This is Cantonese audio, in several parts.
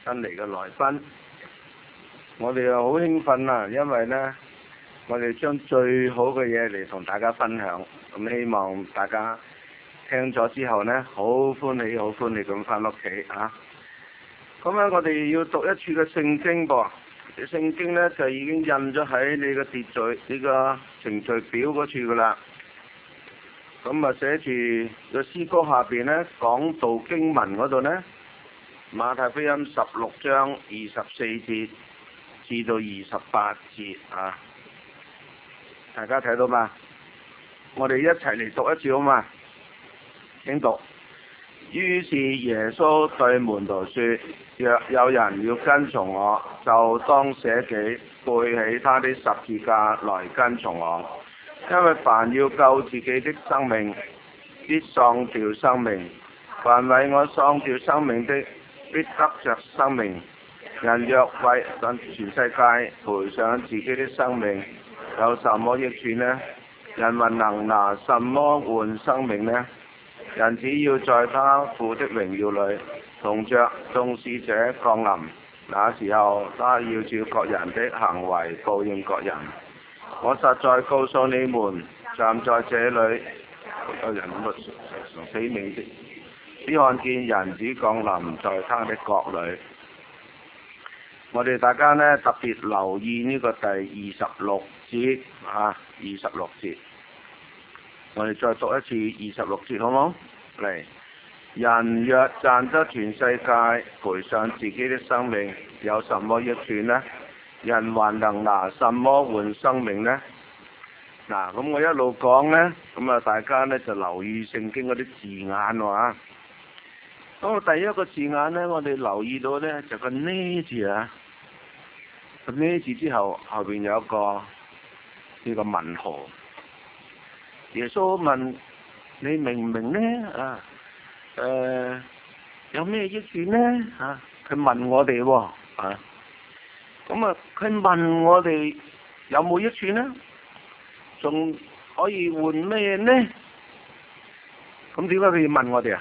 新嚟嘅來賓，我哋又好興奮啊，因為呢，我哋將最好嘅嘢嚟同大家分享，咁希望大家聽咗之後呢，好歡喜咁返屋企啊！咁咧，我哋要讀一次嘅聖經噃，聖經呢，就已經印咗喺你個秩序呢個程序表嗰處噶啦。咁啊，寫住個詩歌下邊呢，講道經文嗰度呢，馬太福音16章24節至到28節啊，大家睇到嘛？我哋一齊嚟讀一次好嘛？請讀。於是耶穌對門徒說：若有人要跟從我，就當捨己，背起他的十字架來跟從我。因為凡要救自己的生命，必喪掉生命；凡為我喪掉生命的，必得着生命。人若為全世界賠上自己的生命，有什麼益處呢？人還能拿什麼換生命呢？人只要在他父的榮耀裏，同着眾使者降臨，那時候他要照各人的行為報應各人。我實在告訴你們，站在這裏有人死命的，只看見人子降臨在他的國裏。我哋大家呢，特別留意呢個第26節啊，26節。我哋再讀一次26節好冇？嚟，人若賺得全世界，賠上自己的生命，有什麼益處呢？人還能拿什麼換生命呢？嗱，咁我一路講呢，咁啊大家呢就留意聖經嗰啲字眼喎。咁第一個字眼呢，我哋留意到呢，就個呢字啊，個呢字之後後邊有一個呢個問號。耶穌問你明唔明呢？啊，有咩益處呢？啊，佢問我哋喎，啊，咁啊佢問我哋有冇益處呢？仲可以換咩呢？咁點解佢要問我哋啊？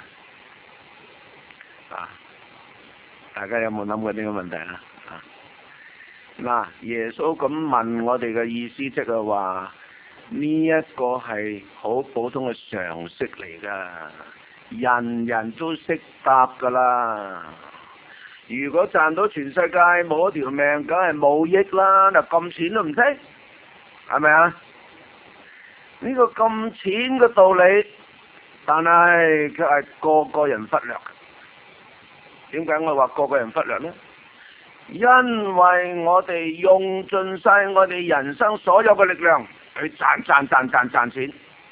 啊，大家有冇諗過呢個問題啊？嗱，耶穌咁問我哋嘅意思，即係話呢一個係好普通嘅常識嚟噶，人人都識答噶啦。如果賺到全世界冇一條命，梗係冇益啦。嗱，咁淺都唔識，係咪啊？呢個咁淺嘅道理，但係佢係個個人忽略。點解我話個個人忽略呢？因為我哋用盡晒我哋人生所有嘅力量去賺錢，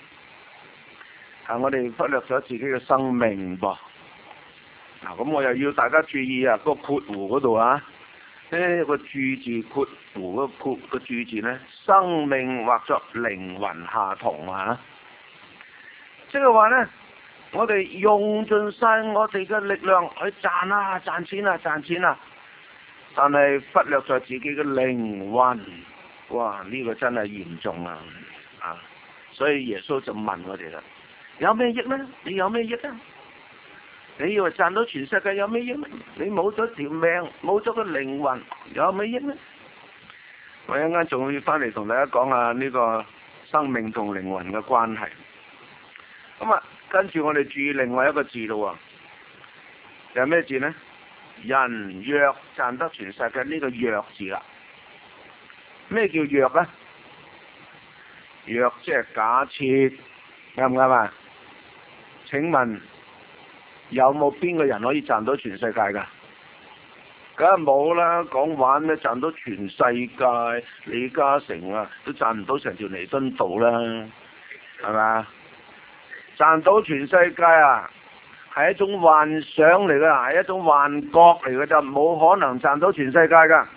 我哋忽略咗自己嘅生命噃。嗱，咁我又要大家注意啊，個括弧嗰度啊，個注字括弧個注字呢，生命或作靈魂下同啊，即係話呢，我哋用盡晒我哋嘅力量去賺錢啊，但係忽略咗自己嘅靈魂，哇！呢個真係嚴重啊！所以耶穌就問我哋啦：有咩益呢？你有咩益啊？你以為賺到全世界有咩益呢？你冇咗條命，冇咗個靈魂，有咩益呢？我一陣間仲會翻嚟同大家講下呢個生命同靈魂嘅關係。咁啊，跟住我哋注意另外一個字咯喎，有咩字呢？人若賺得全世界，呢個若字啦。咩叫若呢？若即係假設，啱唔啱啊？請問有冇邊個人可以賺到全世界㗎？梗係冇啦，講玩咩賺到全世界？李嘉誠啊，都賺唔到成條彌敦道啦，係咪？賺到全世界啊，係一種幻想嚟噶，係一種幻覺嚟嘅，就冇可能賺到全世界噶。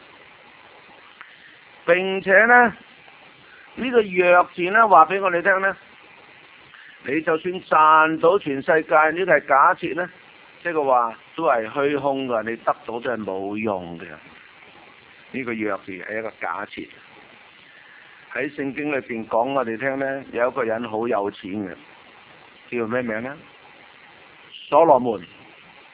並且呢，呢個若字呢，話俾我哋聽呢，你就算賺到全世界，呢個係假設呢，即係話都係虛空噶，你得到都係冇用嘅。呢個若字係一個假設。喺聖經裏邊講我哋聽呢，有一個人好有錢嘅，叫咩名呢？所羅門。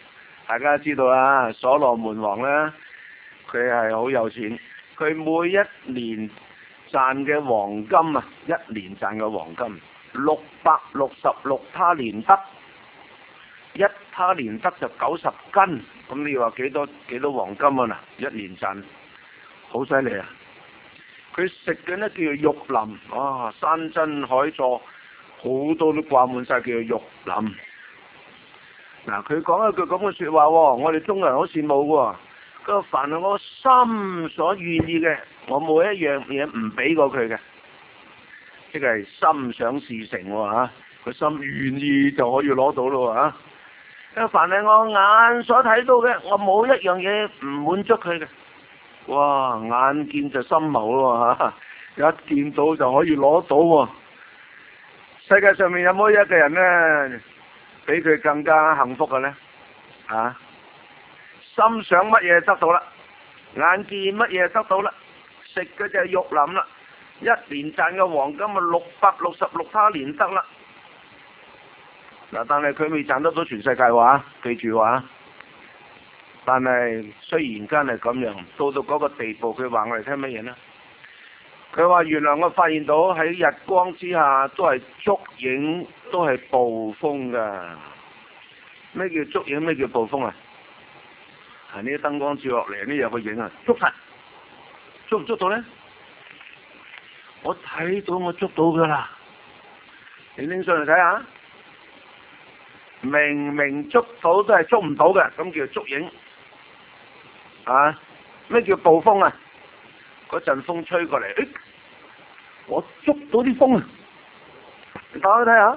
大家知道啦，所羅門王呢，佢係好有錢，佢每一年賺嘅黃金啊，一年賺嘅黃金666他連德，一他連德就90斤，咁你話幾多黃金啊？嗱，一年賺，好犀利啊！佢食嘅呢叫做玉林，哇，山珍海錯好多都掛滿晒，叫做玉林。嗱，佢講一句咁嘅説話喎，我哋中國人好羨慕喎。佢話凡係我心所願意嘅，我冇一樣嘢唔俾過佢嘅，即係心想事成喎嚇。佢心願意就可以攞到咯嚇。佢話凡係我眼所睇到嘅，我冇一樣嘢唔滿足佢嘅。哇！眼見就心謀咯嚇，一見到就可以攞到喎。世界上面有冇一個人呢，比佢更加幸福嘅呢？啊！心想乜嘢得到啦，眼見乜嘢得到啦，食嘅就係玉林啦，一年賺嘅黃金啊666他連德啦。嗱，但係佢未賺得到全世界喎，記住喎。但係雖然間係咁樣，到嗰個地步，佢話我哋聽乜嘢呢？佢話原來我發現到喺日光之下都係燭影，都係暴風噶。咩叫燭影？咩叫暴風啊？係呢啲燈光照落嚟，呢有個影啊，捉實，捉唔捉到呢？我睇到我捉到噶啦，你拎上嚟睇下，明明捉到都係捉唔到嘅，咁叫燭影。啊！咩叫暴風啊？嗰陣風吹過嚟，我捉到啲風啊！你打開睇下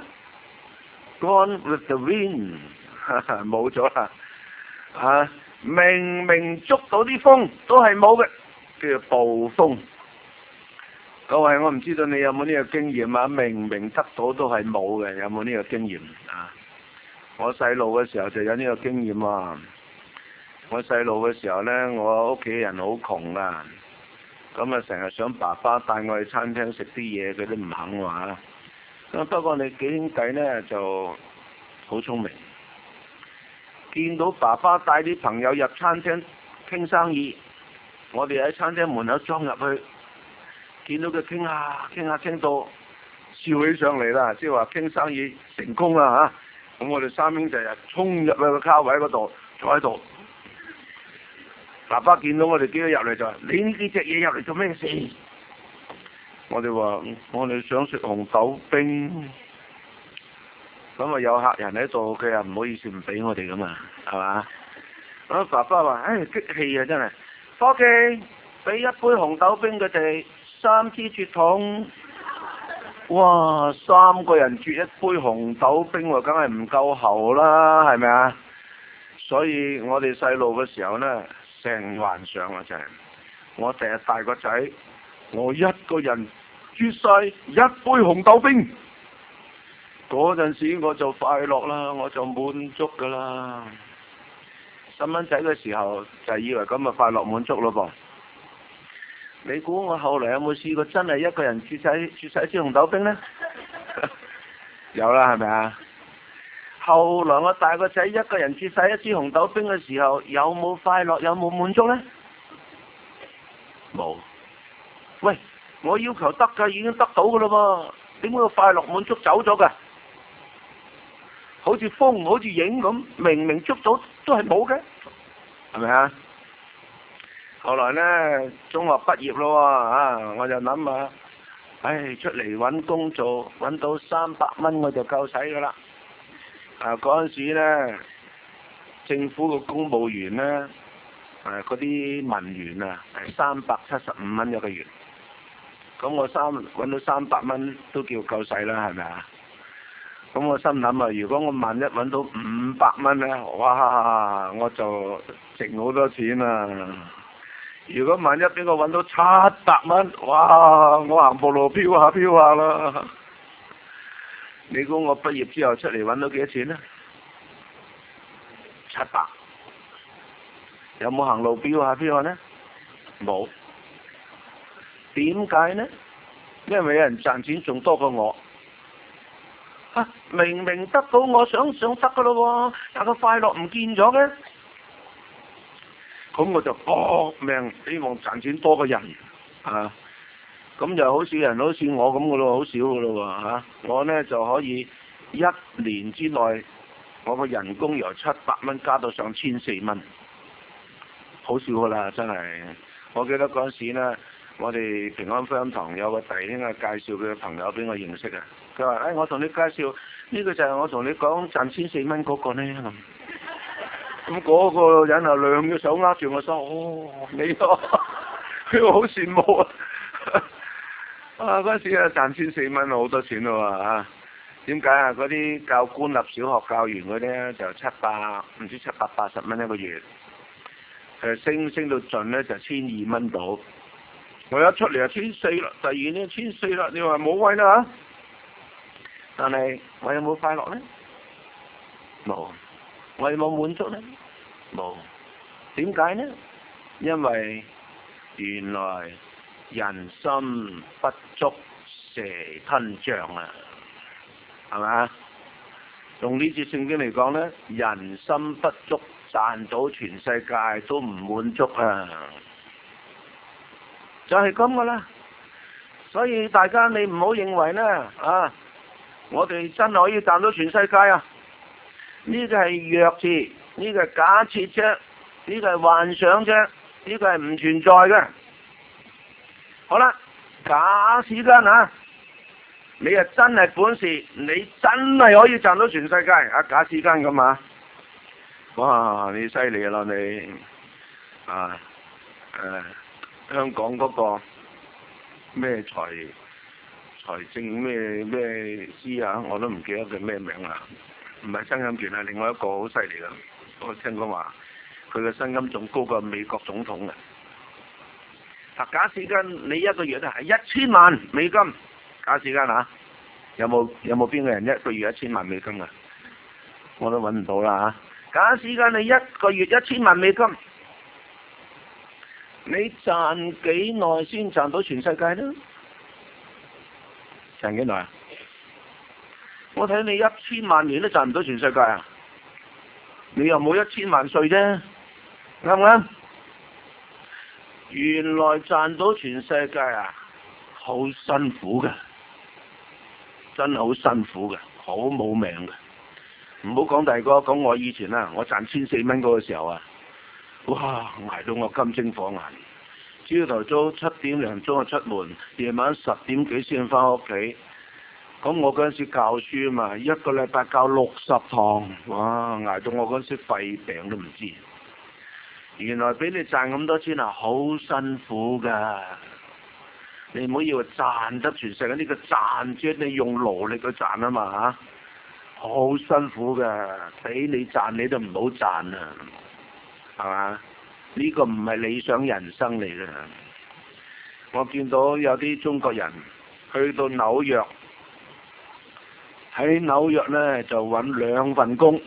，Gone with the wind， 冇咗啦！啊，明明捉到啲風都係冇嘅，叫做暴風。各位，我唔知道你有冇呢個經驗啊？明明得到都係冇嘅，有冇呢個經驗啊？我細路嘅時候就有呢個經驗啊！我細路嘅時候呢，我屋企人好窮啊，咁啊成日想爸爸帶我去餐廳食啲嘢，佢都唔肯話。咁不過你幾兄弟呢就好聰明，見到爸爸帶啲朋友入餐廳傾生意，我哋喺餐廳門口裝入去，見到佢傾下傾到笑起上嚟啦，即係話傾生意成功啦嚇。咁我哋三兄弟就衝入去個卡位嗰度坐喺度。爸爸見到我哋幾個入嚟就話：你呢幾隻嘢入嚟做咩事？我哋話：我哋想食紅豆冰。咁啊有客人喺度，佢又唔好意思唔俾我哋噶嘛，係嘛？咁爸爸話：唉，激氣啊真係！伙計，俾一杯紅豆冰佢哋，3支絕筒。哇！3個人啜一杯紅豆冰喎，梗係唔夠喉啦，係咪啊？所以我哋細路嘅時候呢，成幻想啊真係，我第日大個仔，我一個人啜晒一杯紅豆冰，嗰陣時我就快樂啦，我就滿足噶啦。細蚊仔嘅時候就以為咁啊快樂滿足咯噃。你估我後來有冇試過真係一個人啜晒一支紅豆冰呢？有啦，係咪啊？後來我大個仔一個人啜晒一支紅豆冰嘅時候，有冇快樂？有冇滿足呢？冇。喂，我要求得㗎，已經得到㗎啦噃，點解個快樂滿足走咗㗎？好似風，好似影咁，明明捉到都係冇嘅，係咪啊？後來呢，中學畢業咯喎，我就諗下，唉，出嚟揾工做，揾到300蚊我就夠使㗎啦。嗰陣時呢，政府嘅公務員呢，嗰啲文員啊，係375蚊一個月。咁我揾到300蚊都叫夠使啦，係咪啊？咁我心諗啊，如果我萬一揾到500蚊呢，哇，我就值好多錢啊！如果萬一俾我揾到700蚊，哇，我行步路飄下啦！你估我畢業之後出嚟揾到幾多錢呢？700。有冇行路飄下呢？冇。點解呢？因為有人賺錢仲多過我。明明得到我想得噶咯喎，但個快樂唔見咗嘅。 咁我就搏命希望賺錢多過人啊！咁就好少人好似我咁嘅咯，好少嘅咯喎。我呢就可以1年之內，我個人工由700蚊加到上1400蚊，好少噶啦，真係。我記得嗰陣時呢，我哋平安福音堂有個弟兄介紹佢嘅朋友俾我認識啊。佢話：我同你介紹呢個就係我同你講賺1400蚊嗰個呢。咁嗰個人啊，兩隻手握住我手，你咯，佢話好羨慕啊！嗰陣時啊，賺1400蚊好多錢咯喎。點解啊？嗰啲教官立小學教員嗰啲咧就唔知780蚊一個月，升到盡呢就1200蚊到。我一出嚟就1400啦，第二年1400啦，你話冇位啦嚇？但係我有冇快樂呢？冇。我有冇滿足呢？冇。點解呢？因為原來人心不足蛇吞象啊，係咪？用呢節聖經嚟講呢，人心不足賺到全世界都唔滿足啊，就係咁噶啦。所以大家你唔好認為呢，我哋真係可以賺到全世界啊！呢個係弱字，呢個係假設啫，呢個係幻想啫，呢個係唔存在嘅。好啦，假使間你啊真係本事，你真係可以賺到全世界啊！假使間咁啊，哇！你犀利啦你香港嗰個咩財政咩司啊，我都唔記得佢咩名啦。唔係曾蔭權啊，另外一個好犀利噶，我聽講話佢嘅薪金仲高過美國總統嘅。假使間你一個月係1000萬美金，假使間有冇邊個人一個月1000萬美金啊？我都揾唔到啦假使間你一個月1000萬美金，你賺幾耐先賺到全世界呢？賺幾耐啊？我睇你1000萬年都賺唔到全世界啊！你又冇1000萬歲啫，啱唔啱？原來賺到全世界啊，好辛苦嘅，真係好辛苦嘅，好冇命嘅。唔好講第二個，講我以前我賺1400蚊嗰個時候啊，哇，捱到我金睛火眼，朝頭早7點零鐘就出門，夜晚10點幾先翻屋企。咁我嗰陣時教書啊嘛，一個禮拜教60堂，哇！捱到我嗰陣時肺病都唔知。原來俾你賺咁多錢好辛苦噶。你唔好以為賺得全世界，呢個賺即係你用勞力去賺啊嘛好辛苦噶。俾你賺你都唔好賺啊，係嘛？呢個唔係理想人生嚟嘅。我見到有啲中國人去到紐約。喺紐約呢，就揾2份工，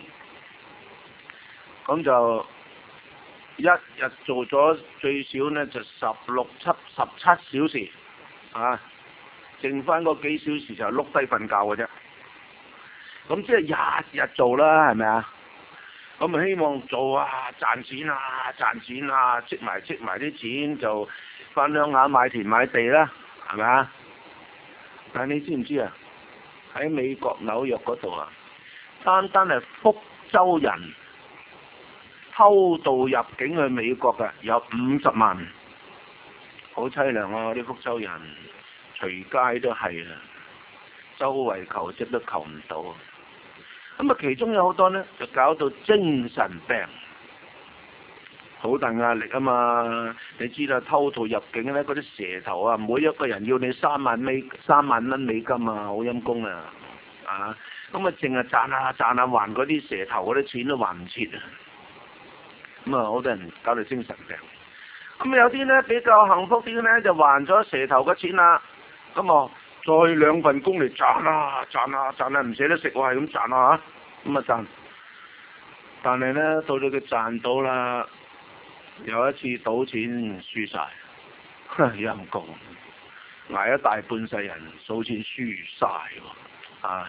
咁就一日做咗最少呢，就17小時，剩翻嗰幾小時就碌低瞓覺嘅啫。咁即係日日做啦，係咪啊？咁咪希望做賺錢積埋啲錢就翻鄉下買田買地啦，係咪啊？但係你知唔知啊？喺美國紐約嗰度單係福州人偷渡入境去美國嘅有50萬，好凄涼啊！啲福州人隨街都係周圍求職都求唔到。咁其中有好多呢，就搞到精神病，好大壓力啊嘛！你知啦，偷渡入境呢嗰啲蛇頭每一個人要你3萬蚊美金好陰功啊！咁淨係賺下還嗰啲蛇頭嗰啲錢都還唔切啊！咁好多人搞到精神病。咁有啲呢比較幸福啲呢，就還咗蛇頭嘅錢啦。咁再2份工嚟賺唔捨得食喎，係咁賺咁賺。但係呢，到咗佢賺到啦，有一次賭錢輸晒，陰功，捱一大半世人數錢輸晒喎。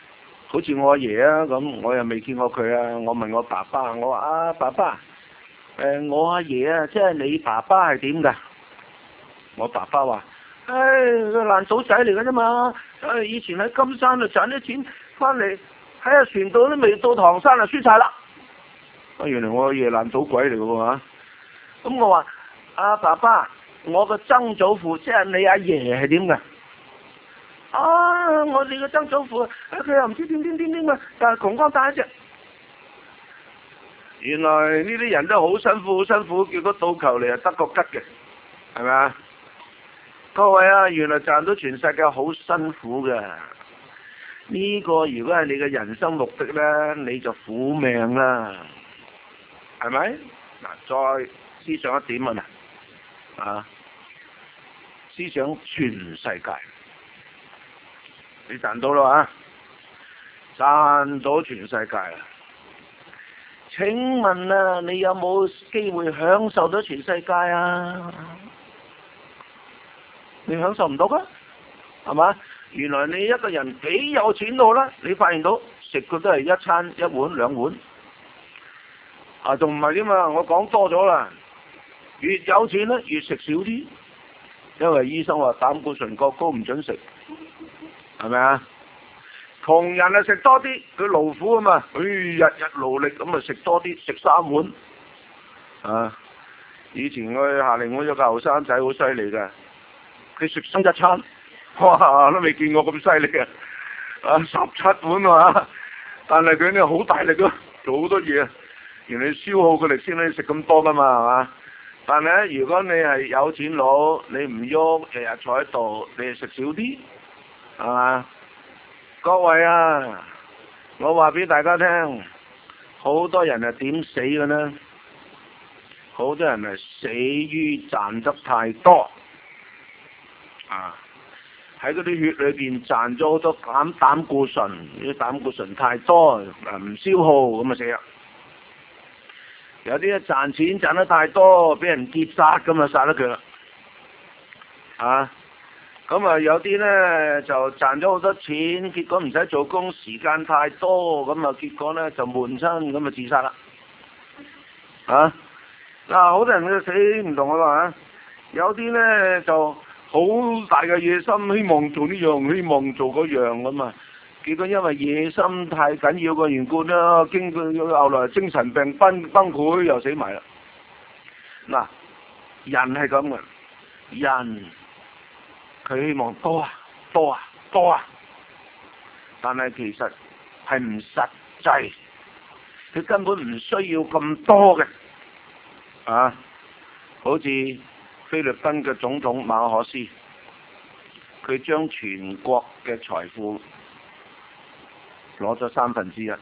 好似我阿爺咁，我又未見過佢我問我爸爸，我話爸爸， 我阿爺啊，即係你爸爸係點㗎？我爸爸話：個爛賭仔嚟㗎啫嘛！以前喺金山度賺啲錢翻嚟，喺個船度都未到唐山就輸晒啦。原來我阿爺爛賭鬼嚟㗎喎。咁我話：爸爸，我個曾祖父即係你阿爺係點㗎？我哋個曾祖父佢又唔知點㗎，但係窮光蛋一隻。原來呢啲人都好辛苦，叫個賭球嚟得個吉嘅，係咪啊？各位啊，原來賺到全世界好辛苦嘅。呢個如果係你嘅人生目的呢，你就苦命啦，係咪？嗱，再思想一點啊，思想全世界，你賺到啦賺到全世界啦。請問啊，你有冇機會享受到全世界啊？你享受唔到㗎，係嘛？原來你一個人幾有錢到啦，你發現到食嘅都係一餐一碗兩碗，仲唔係添啊？我講多咗啦，越有錢咧越食少啲，因為醫生話膽固醇過高唔准食，係咪啊？窮人啊食多啲，佢勞苦啊嘛，日日勞力咁啊食多啲，食3碗。以前我夏令會有個後生仔好犀利㗎，佢食生一餐，哇都未見過咁犀利嘅，17碗啊！但係佢呢好大力咯，做好多嘢啊，原來消耗個力先可以食咁多㗎嘛，係嘛？但係咧，如果你係有錢佬，你唔喐，日日坐喺度，你係食少啲，係嘛？各位啊，我話俾大家聽，好多人係點死嘅呢？好多人係死於賺得太多，喺嗰啲血裏邊賺咗好多膽固醇，啲膽固醇太多，唔消耗咁啊死啦！有啲賺錢賺得太多，俾人劫殺咁啊殺得佢啦，咁啊有啲呢就賺咗好多錢，結果唔使做工，時間太多，咁啊結果呢就悶親，咁啊自殺啦。好多人嘅死唔同啊，有啲呢就好大嘅野心，希望做呢樣，希望做嗰樣咁啊，結果因為野心太緊要嘅緣故啦，經過後來精神病崩潰又死埋啦。人係咁嘅，人。佢希望多啊，但係其實係唔實際，佢根本唔需要咁多嘅，好似菲律賓嘅總統馬可斯，佢將全國嘅財富攞咗1/3，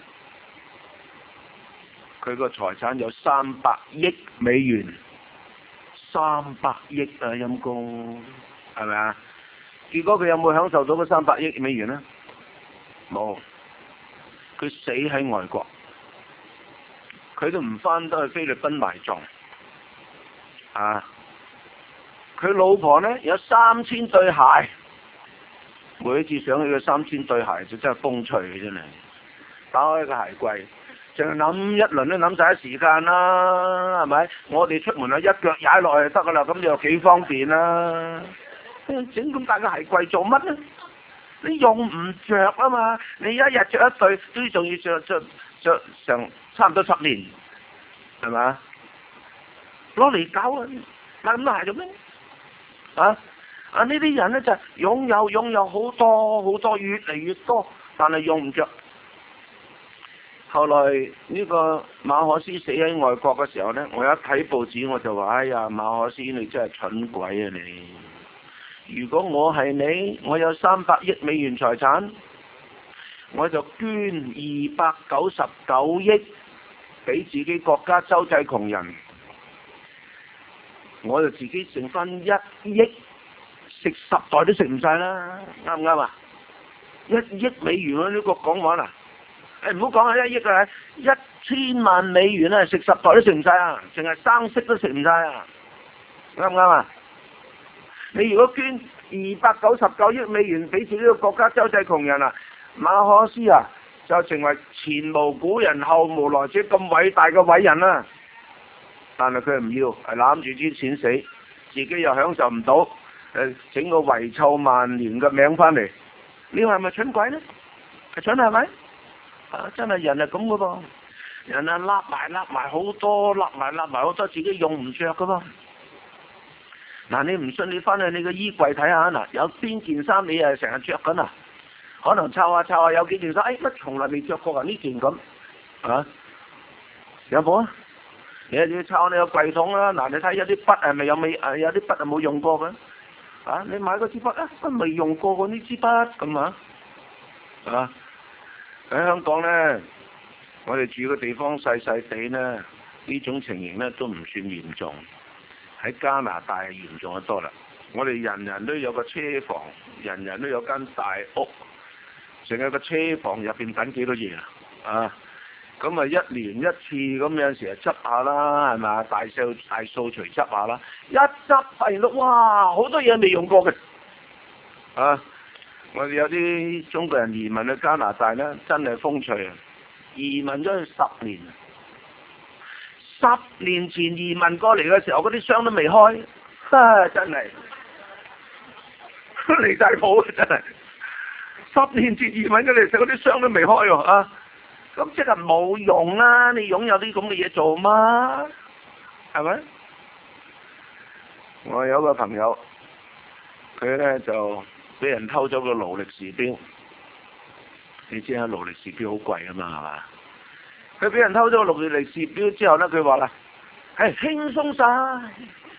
佢個財產有300億美元，300億啊陰公，係咪啊？結果佢有冇享受到嗰300億美元呢？冇，佢死喺外國，佢都唔翻得去菲律賓埋葬。佢老婆呢有3000對鞋，每一次想起佢3000對鞋就真係風趣嘅真係。打開個鞋櫃，淨係諗一輪都諗晒啲時間啦，係咪？我哋出門啊一腳踩落去就得噶啦，咁又幾方便啦。整咁大個鞋櫃做乜呢？你用唔着啊嘛！你一日着一對，都仲要着成差唔多10年，係咪？攞嚟搞買咁多鞋做咩？呢啲人呢就擁有好多越嚟越多，但係用唔着。後來呢個馬可斯死喺外國嘅時候呢，我一睇報紙我就話：哎呀，馬可斯你真係蠢鬼啊你！如果我係你，我有300億美元財產，我就捐299億俾自己國家周濟窮人，我就自己剩翻1億，食10代都食唔晒啦，啱唔啱啊？1億美元啊，呢個講話啦，唔好講係1億啊，1000萬美元啊，食10代都食唔晒啊，淨係生息都食唔晒啊，啱唔啱啊？你如果捐299億美元俾自己個國家周濟窮人啊，馬可斯啊就成為前無古人後無來者咁偉大嘅偉人啦。 但係佢唔要，係攬住啲錢死，自己又享受唔到，整個遺臭萬年嘅名翻嚟，你話係咪蠢鬼呢？係蠢係咪？真係人係咁噶噃，人啊揦埋好多，揦埋好多，自己用唔着噶噃。嗱，你唔信你翻去你個衣櫃睇下，嗱，有邊件衫你係成日着緊啊？可能抄下有幾件衫，乜從來未着過啊？呢件咁有冇啊？你要抄你個櫃桶啦，嗱，你睇有啲筆係咪有啲筆係冇用過嘅？你買嗰支筆都未用過呢支筆咁啊？喺香港呢，我哋住嘅地方細細地呢，呢種情形呢都唔算嚴重。喺加拿大嚴重得多啦。我哋人人都有個車房，人人都有間大屋，成日個車房入邊等幾多嘢咁一年一次咁，有陣時就執下啦，係咪？大掃除執下啦，一執發現到哇，好多嘢未用過嘅我哋有啲中國人移民去加拿大呢，真係風趣啊！移民咗去10年，10年前移民過嚟嘅時候，嗰啲箱都未開，真係離晒譜真係。10年前移民過嚟時，嗰啲箱都未開喎咁即係冇用啦！你擁有啲咁嘅嘢做嗎？係咪？我有個朋友，佢呢就俾人偷咗個勞力士錶。你知勞力士錶好貴啊嘛，係嘛？佢俾人偷咗個勞力士錶之後呢，佢話啦，輕鬆晒。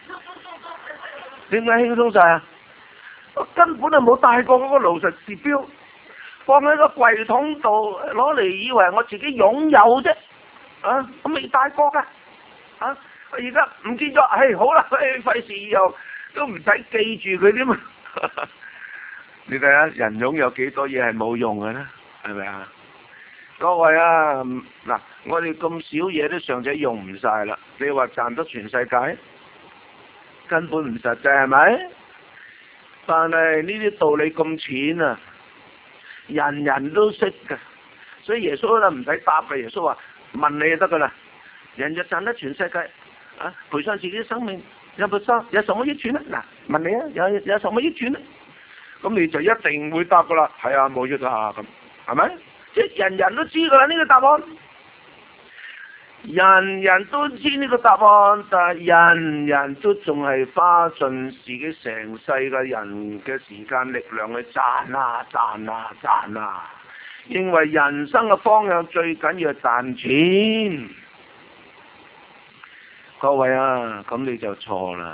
點解輕鬆晒啊？我根本就冇戴過嗰個勞力士錶。放喺個櫃桶度攞嚟，以為我自己擁有啫，我未戴過噶，我而家唔見咗，好啦，費事以後都唔使記住佢添嘛。你睇下人擁有幾多嘢係冇用嘅呢？係咪啊？各位嗱，我哋咁少嘢都尚且用唔晒啦，你話賺得全世界，根本唔實際係咪？但係呢啲道理咁淺啊！人人都識㗎，所以耶穌咧唔使答嘅。耶穌話問你就得噶啦，人就賺得全世界賠上自己生命，有什麼益處呢？嗱，問你有什麼益處呢？咁你就一定會答噶啦，係冇益啊咁，係咪？即係人人都知噶啦呢個答案，人人都知呢個答案，但係人人都仲係花盡自己成世嘅人嘅時間力量去賺啊！認為人生嘅方向最緊要係賺錢。各位咁你就錯啦，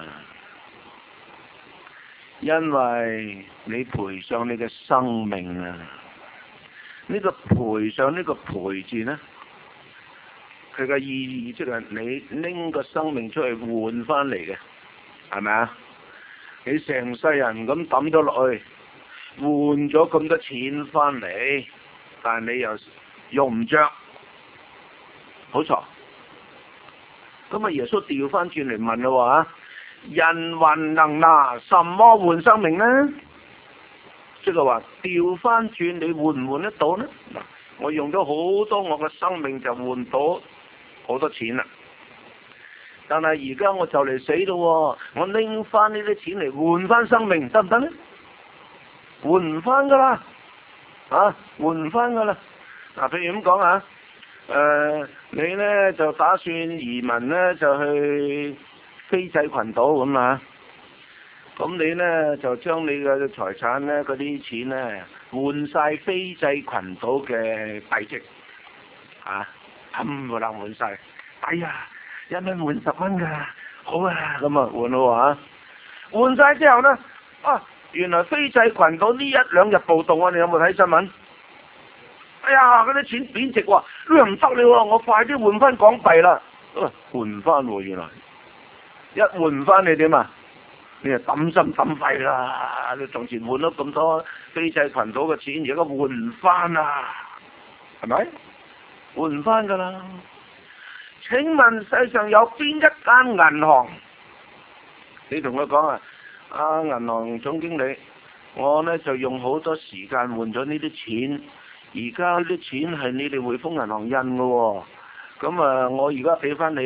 因為你賠上你嘅生命啊！呢個賠上呢個賠字呢，佢嘅意義即係你拎個生命出去換翻嚟嘅，係咪啊？你成世人咁抌咗落去，換咗咁多錢翻嚟，但係你又用唔着，好錯。咁耶穌調翻轉嚟問咯，人還能拿什麼換生命呢？即係話調翻轉，你換唔換得到呢？嗱，我用咗好多我嘅生命就換到好多錢啦，但係而家我就嚟死咯，我拎翻呢啲錢嚟換翻生命得唔得呢？換唔翻噶啦，換唔翻噶啦。譬如咁講你呢就打算移民呢，就去斐濟群島咁啊，咁你呢就將你嘅財產呢嗰啲錢呢換晒斐濟群島嘅幣值冚唪唥換晒，1蚊換10蚊噶，好啊，咁換咯換晒之後呢，原來斐濟群島呢1-2日暴動你有冇睇新聞？嗰啲錢貶值喎，你又唔得了，我快啲換翻港幣啦，換翻喎，原來一換翻你點啊？你就抌心抌肺啦！你從前換咗咁多斐濟群島嘅錢，而家換唔翻啦，係咪？換唔翻噶啦！請問世上有邊一間銀行？你同佢講銀行總經理，我呢就用好多時間換咗呢啲錢，而家啲錢係你哋匯豐銀行印嘅喎，咁我而家俾翻你啦，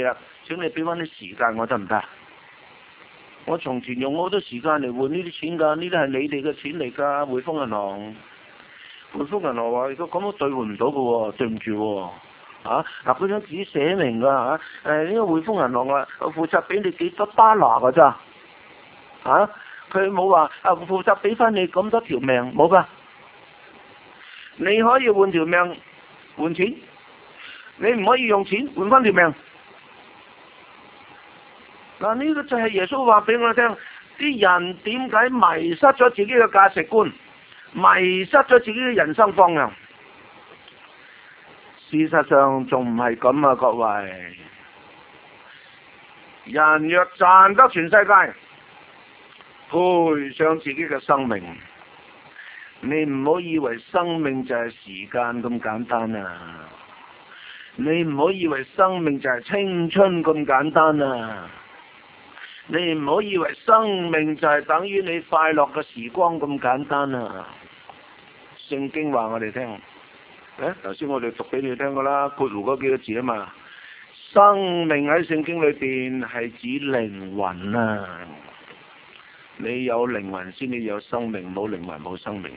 請你俾翻啲時間我得唔得？我從前用好多時間嚟換呢啲錢㗎，呢啲係你哋嘅錢嚟㗎，匯豐銀行。匯豐銀行話：如果咁樣兌換唔到嘅喎，對唔住喎。嗰張紙寫明㗎呢個匯豐銀行負責俾你幾多巴拿㗎咋？佢冇話負責俾翻你咁多條命，冇㗎。你可以換條命換錢，你唔可以用錢換翻條命。呢個就係耶穌話俾我聽，啲人點解迷失咗自己嘅價值觀，迷失咗自己嘅人生方向。事實上仲唔係咁啊，各位。人若賺得全世界，賠上自己嘅生命，你唔好以為生命就係時間咁簡單啊！你唔好以為生命就係青春咁簡單啊！你唔好以為生命就係等於你快樂嘅時光咁簡單啊！聖經話我哋聽，頭先我哋讀俾你聽噶啦，括弧嗰幾個字啊嘛。生命喺聖經裏邊係指靈魂啊！你有靈魂先至有生命，冇靈魂冇生命。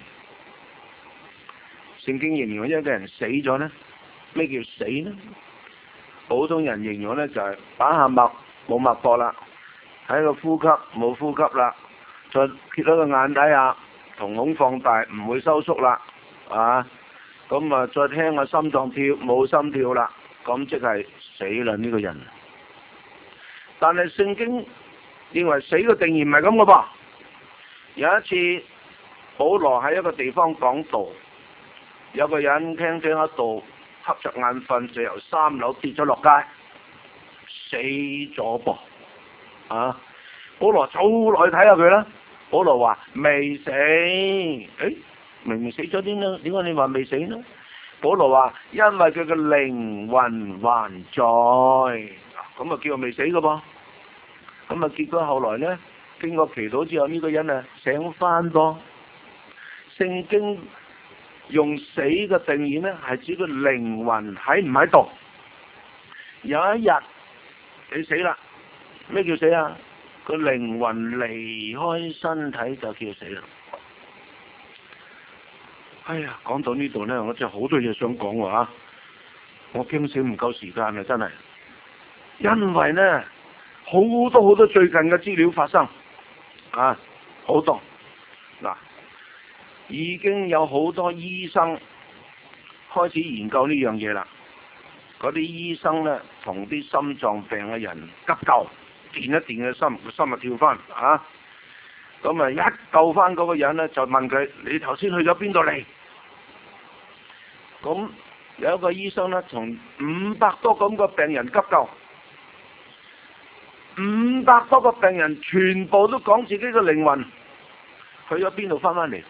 聖經形容一個人死咗呢，咩叫死呢？普通人形容呢就係打下脈冇脈搏啦，睇個呼吸冇呼吸啦，再揭到個眼底下瞳孔放大唔會收縮啦，咁再聽個心臟跳冇心跳啦，咁即係死啦呢個人。但係聖經認為死嘅定義唔係咁嘅噃。有一次保羅喺一個地方講道，有個人聽一道瞌着眼瞓就由3樓跌咗落街，死咗噃。保羅走落去睇下佢啦。保羅話未死，明明死咗點解你話未死呢？保羅話因為佢嘅靈魂還在，咁叫未死嘅噃。咁結果後來呢，經過祈禱之後，呢個人醒翻噃。聖經用死嘅定義呢，係指個靈魂喺唔喺度。有一日你死啦，咩叫死啊？個靈魂離開身體就叫死啦。哎呀，講到呢度呢，我真係好多嘢想講喎。我驚死唔夠時間啊，真係。因為呢，好多最近嘅資料發生，好多。已經有好多醫生開始研究呢樣嘢啦。嗰啲醫生呢，同啲心臟病嘅人急救，電一電嘅心，個心就跳翻，咁一救翻嗰個人呢，就問佢：你頭先去咗邊度嚟？咁有一個醫生呢，同500多咁個病人急救，500多個病人全部都講自己嘅靈魂去咗邊度翻嚟。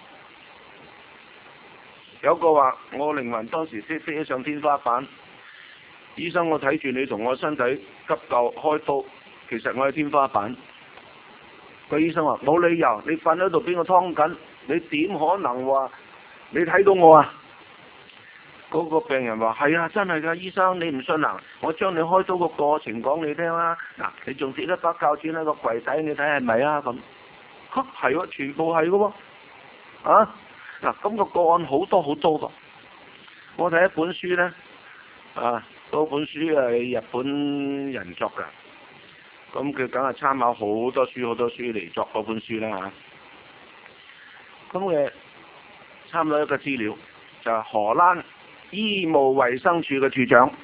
有個話我靈魂當時飛上天花板，醫生我睇住你同我身體急救開刀，其實我喺天花板。個醫生話冇理由，你瞓喺度俾我劏緊，你點可能話你睇到我啊？嗰個病人話係啊，真係㗎，醫生你唔信啊？我將你開刀個過程講你聽啦。你仲跌一把鉸剪喺個櫃底，你睇係咪啊？咁係喎，全部係㗎喎。咁個案好多㗎。我睇一本書呢，嗰本書係日本人作㗎，咁佢梗係參考好多書嚟作嗰本書啦。咁佢參考一個資料，就係荷蘭醫務衛生署嘅處長。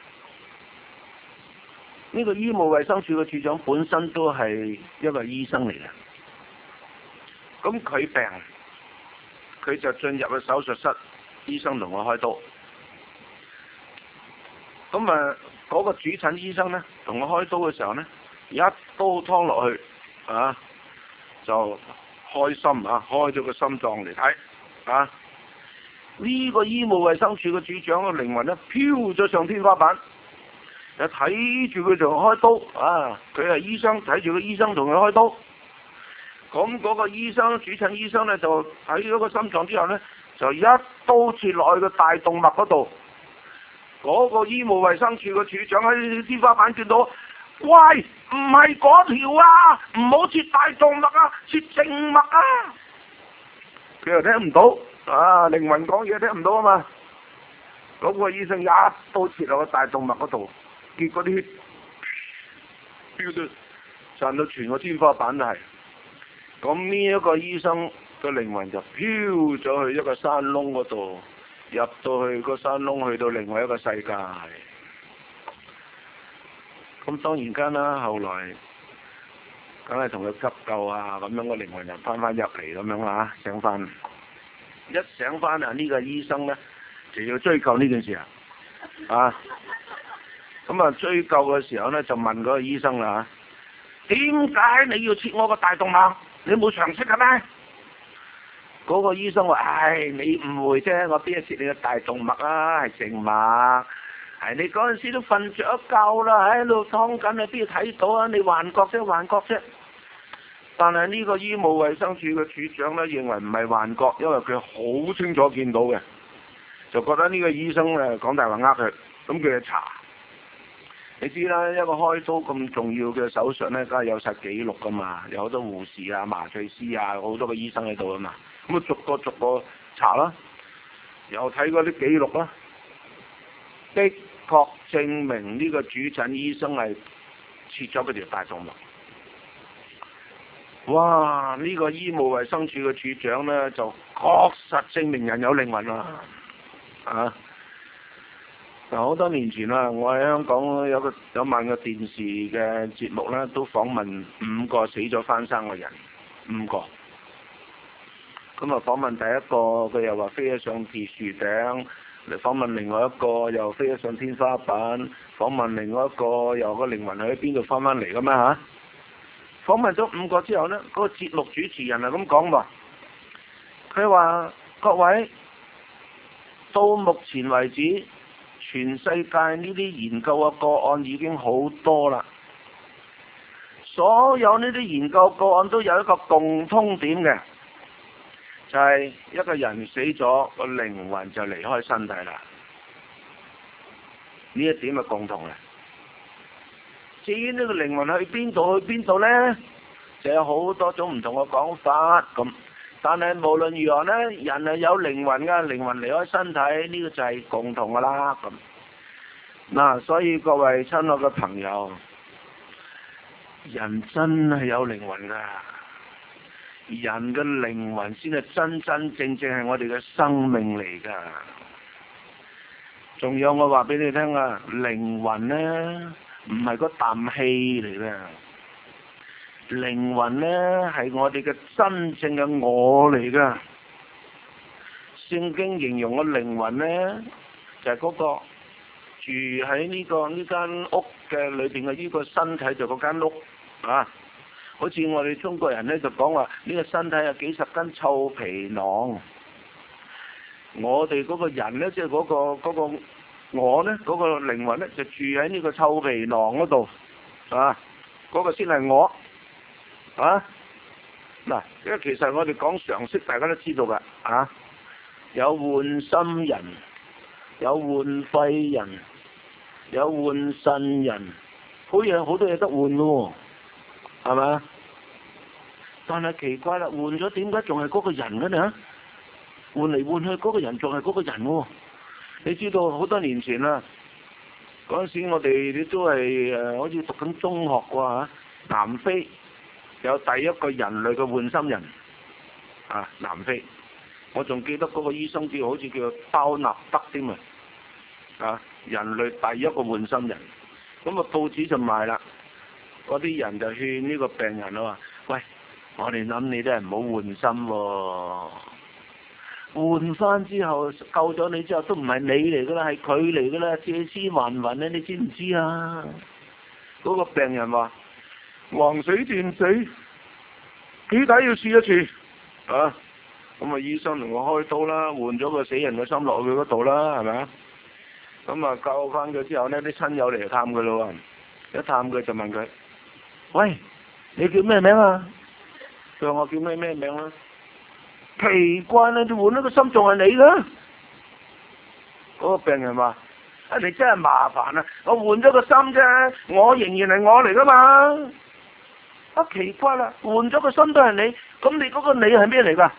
呢個醫務衛生署嘅處長本身都係一個醫生嚟嘅。咁佢病，佢就進入去手術室，醫生同我開刀。咁嗰個主診醫生呢，同我開刀嘅時候呢，一刀劏落去，就開心開咗個心臟嚟睇。呢個醫務衛生署嘅處長嘅靈魂呢，飄咗上天花板，又睇住佢同我開刀。佢係醫生，睇住個醫生同佢開刀。咁嗰個醫生，主診醫生呢，就睇咗個心臟之後呢，就一刀切落去個大動脈嗰度。嗰個醫務衛生署嘅處長喺天花板見到， 喂，唔係嗰條啊，唔好切大動脈啊，切靜脈啊。佢又聽唔到，靈魂講嘢聽唔到啊嘛。嗰個醫生一刀切落個大動脈嗰度，結果啲血飆到散到全個天花板都係。咁呢一個醫生個靈魂就飄咗去一個山窿嗰度，入到去個山窿，去到另外一個世界。咁當然間啦，後來梗係同佢急救啊，咁樣個靈魂就翻入嚟咁樣啊，醒翻。一醒翻啊，呢個醫生呢，就要追究呢件事啊。咁啊追究嘅時候呢，就問嗰個醫生啦，點解你要切我個大動脈？你冇常識嘅咩？嗰個醫生話：你誤會啫，我邊一切你個大動脈啊，係靜脈。係你嗰陣時都瞓着一覺啦，喺度劏緊啊，邊度睇到啊？你幻覺啫，幻覺啫。但係呢個醫務衛生署嘅署長呢，認為唔係幻覺，因為佢好清楚見到嘅，就覺得呢個醫生講大話佢，咁佢就查。你知啦，一個開刀咁重要嘅手術呢，梗係有晒記錄噶嘛，有好多護士啊、麻醉師啊，好多個醫生喺度啊嘛，咁啊逐個查啦，又睇嗰啲記錄啦，的確證明呢個主診醫生係切咗嗰條大動脈。哇！呢個醫務衛生署嘅署長呢，就確實證明人有靈魂啦。好多年前啦，我喺香港有晚個電視嘅節目呢，都訪問5個死咗翻生嘅人，5個。咁啊訪問第一個，佢又話飛咗上鐵樹頂，嚟訪問另外一個又飛咗上天花板，訪問另外一個又個靈魂喺邊度翻嚟㗎嘛嚇？訪問咗5個之後呢，嗰個節目主持人係咁講喎，佢話：各位，到目前為止，全世界呢啲研究嘅個案已經好多啦。所有呢啲研究個案都有一個共通點嘅，就係一個人死咗，個靈魂就離開身體啦。呢一點係共同嘅。至於呢個靈魂去邊度呢？就有好多種唔同嘅講法咁。但係無論如何呢，人係有靈魂㗎，靈魂離開身體呢個就係共同㗎啦咁。嗱，所以各位親愛嘅朋友，人真係有靈魂㗎，人嘅靈魂先係真真正正係我哋嘅生命嚟㗎。仲有我話俾你聽啊，靈魂呢，唔係嗰啖氣嚟嘅，靈魂呢係我哋嘅真正嘅我嚟㗎。聖經形容嘅靈魂呢，就係嗰個住喺呢間屋嘅裏邊嘅呢個身體，就嗰間屋啊。好似我哋中國人呢，就講話呢個身體有幾十斤臭皮囊。我哋嗰個人呢，即係嗰個我呢，嗰個靈魂呢，就住喺呢個臭皮囊嗰度啊。嗰個先係我啊。嗱，因為其實我哋講常識，大家都知道㗎啊。有換心人，有換肺人，有換腎人，好多嘢得換喎，係咪？但係奇怪啦，換咗點解仲係嗰個人嘅呢？換嚟換去嗰個人仲係嗰個人喎。你知道好多年前啦，嗰陣時我哋都係好似讀緊中學啩，南非有第一個人類嘅換心人啊，南非。我仲記得嗰個醫生好似叫包納德添啊，人類第一個換心人。咁啊報紙就賣啦，嗰啲人就勸呢個病人啊話：喂，我哋諗你都係唔好換心喎。換翻之後救咗你之後都唔係你嚟噶啦，係佢嚟噶啦，借屍還魂咧，你知唔知啊？嗰個病人話：橫死掂死，幾抵要試一次啊！咁啊醫生同我開刀啦，換咗個死人嘅心落去嗰度啦，係咪啊？咁啊救翻佢之後呢，啲親友嚟探佢咯喎，一探佢就問佢：喂，你叫咩名啊？佢話：我叫咩名啦？奇怪啦，你換咗個心仲係你啦？嗰個病人話： 你真係麻煩啊！我換咗個心啫，我仍然係我嚟噶嘛。奇怪啦，換咗個心都係你，咁你嗰個你係咩嚟噶？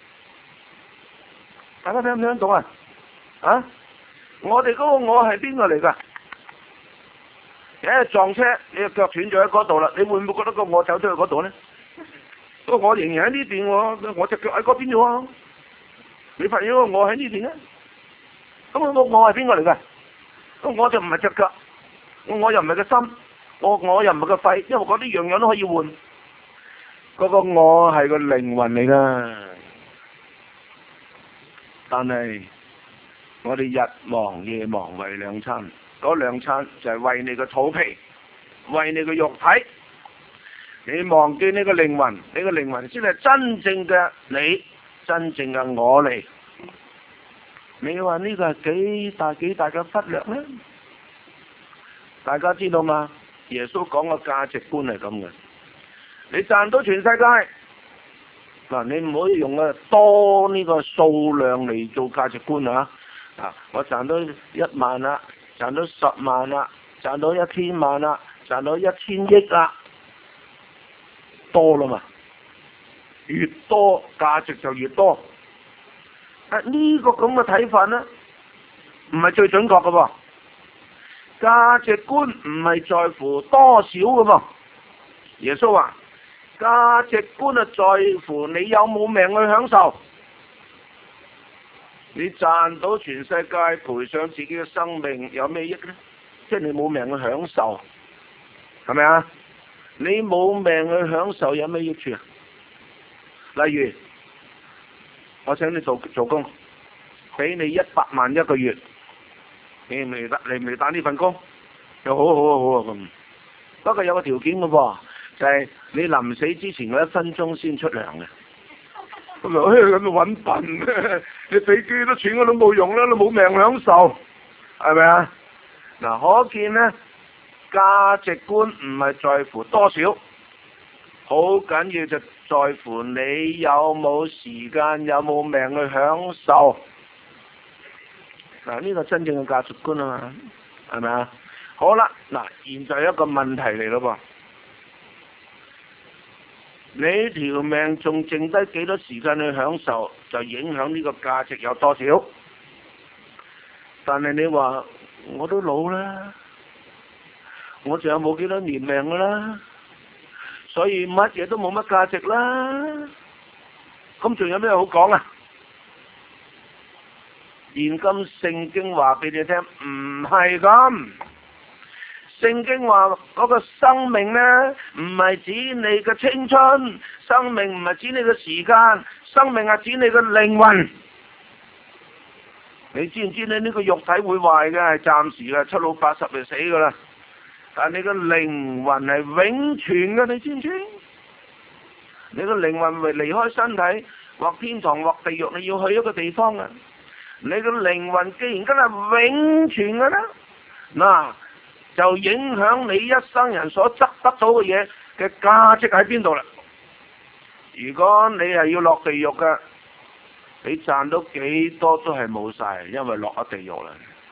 大家聽唔聽到啊？我哋嗰個我係邊個嚟噶？撞車，你嘅腳斷咗喺嗰度啦，你會唔會覺得個我走咗去嗰度呢？個我仍然喺呢邊喎，我隻腳喺嗰邊啫喎。你發現個我喺呢邊呢？咁個我係邊個嚟噶？我就唔係隻腳，我又唔係個心，我又唔係個肺，因為嗰啲樣樣都可以換。嗰個我係個靈魂嚟噶，但係我哋日忙夜忙為兩餐，嗰兩餐就係為你個肚皮，為你個肉體。你忘記你個靈魂，你個靈魂先係真正嘅你，真正嘅我嚟。你話呢個係幾大嘅忽略呢？大家知道嘛？耶穌講嘅價值觀係咁嘅。你賺到全世界，嗱，你唔可以用多呢個數量嚟做價值觀啊！我賺到1萬啦，賺到10萬啦，賺到1000萬啦，賺到1000億啦，多啦嘛，越多價值就越多。呢個咁嘅睇法呢，唔係最準確嘅噃。價值觀唔係在乎多少嘅噃。耶穌話價值觀係在乎你有冇命去享受。你賺到全世界賠上自己嘅生命有咩益呢？即係你冇命去享受，係咪啊？你冇命去享受有咩益處啊？例如我請你做工，俾你100萬一個月，你唔嚟打呢份工？又好啊咁。不過有個條件嘅噃，就係你臨死之前嗰1分鐘先出糧嘅。咁咪搵笨，你俾幾多錢我都冇用啦，都冇命享受，係咪啊？嗱，可見呢，價值觀唔係在乎多少，好緊要就在乎你有冇時間，有冇命去享受。嗱，呢個真正嘅價值觀啊嘛，係咪啊？好啦，嗱，現在一個問題嚟咯噃。你條命仲剩低幾多時間去享受，就影響呢個價值有多少。但係你話我都老啦，我仲有冇幾多年命噶啦，所以乜嘢都冇乜價值啦。咁仲有咩好講啊？現今聖經話俾你聽，唔係咁。聖經話嗰個生命呢，唔係指你嘅青春，生命唔係指你嘅時間，生命係指你嘅靈魂。你知唔知你呢個肉體會壞嘅，係暫時嘅，7老80就死噶啦。但你嘅靈魂係永存嘅，你知唔知？你嘅靈魂會離開身體，或天堂或地獄，你要去一個地方啊！你嘅靈魂既然真係永存嘅啦，嗱，就影響你一生人所得到嘅嘢嘅價值喺邊度啦。如果你係要落地獄嘅，你賺到幾多都係冇晒，因為落咗地獄啦。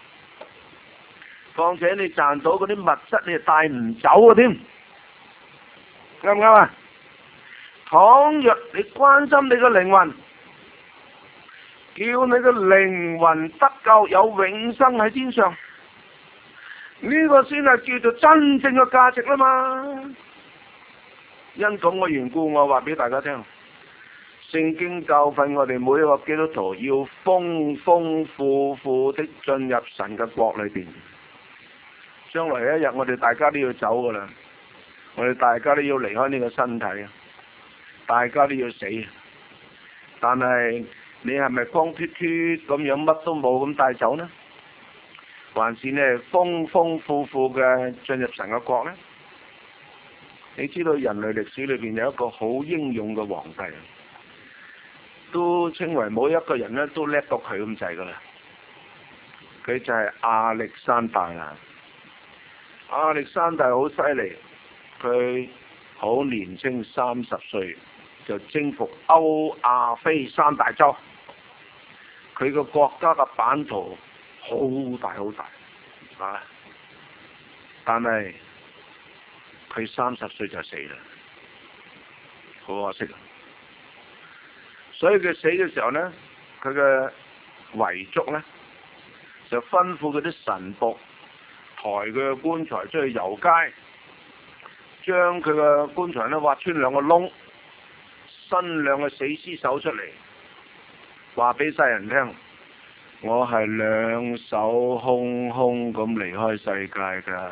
況且你賺到嗰啲物質，你係帶唔走嘅添，啱唔啱啊？倘若你關心你嘅靈魂，叫你嘅靈魂得救，有永生喺天上，呢個先係叫做真正嘅價值啦嘛。因咁嘅緣故，我話俾大家聽，聖經教訓我哋每一個基督徒要豐豐富富的進入神嘅國裏邊。將來一日我哋大家都要走噶啦，我哋大家都要離開呢個身體，大家都要死。但係你係咪光脫脫咁樣乜都冇咁帶走呢？還是你係豐豐富富嘅進入神嘅國呢？你知道人類歷史裏邊有一個好英勇嘅皇帝，都稱為冇一個人咧都叻過佢咁滯噶啦。佢就係亞歷山大啦。亞歷山大好犀利，佢好年輕30歲就征服歐亞非3大洲。佢個國家嘅版圖好大好大， 啊！但係佢30歲就死啦，好可惜。所以佢死嘅時候呢，佢嘅遺囑呢，就吩咐嗰啲神僕抬佢嘅棺材出去遊街，將佢嘅棺材呢挖穿2個窿，伸2個死屍手出嚟，話俾世人聽：我係兩手空空咁離開世界噶。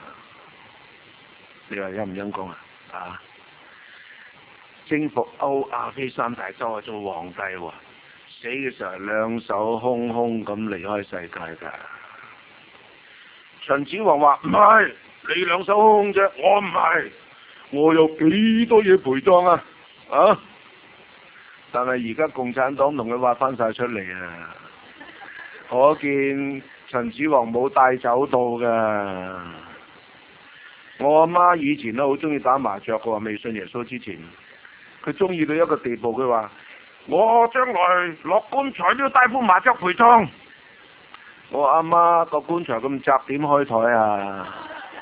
你話陰唔陰功啊？啊！征服歐亞非3大洲做皇帝喎，死嘅時候兩手空空咁離開世界噶。秦始皇話唔係，你兩手空空啫，我唔係，我有幾多嘢陪葬啊？啊！但係而家共產黨同佢挖翻晒出嚟啊！可見秦始皇冇帶走到噶。我阿媽以前都好中意打麻雀嘅，未信耶穌之前，佢中意到一個地步，佢話我將來落棺材都要帶副麻雀陪葬。我阿媽個棺材咁窄，點開台啊？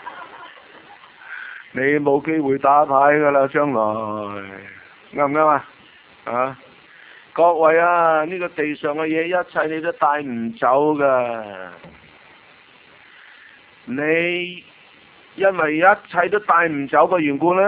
你冇機會打牌噶啦，將來啱唔啱啊？啊！各位啊，呢個地上嘅嘢一切你都帶唔走噶，你因為一切都帶唔走嘅緣故呢，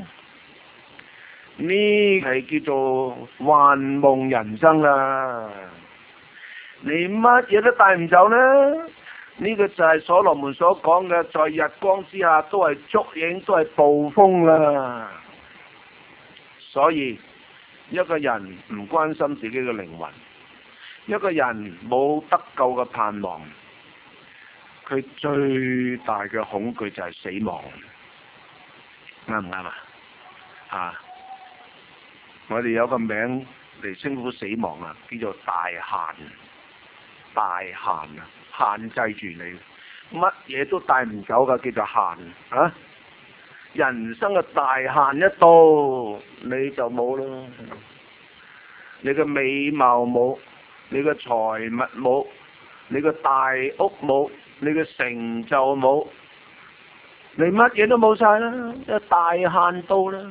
呢係叫做幻夢人生啦。你乜嘢都帶唔走呢？呢個就係所羅門所講嘅，在日光之下都係燭影，都係暴風啦。所以一個人唔關心自己嘅靈魂，一個人冇得救嘅盼望，佢最大嘅恐懼就係死亡，啱唔啱啊？啊！我哋有個名嚟稱呼死亡啊，叫做大限。大限啊，限制住你，乜嘢都帶唔走噶，叫做限啊！人生嘅大限一到，你就冇啦。你嘅美貌冇，你嘅財物冇，你嘅大屋冇，你嘅成就冇，你乜嘢都冇晒啦，因為大限到啦，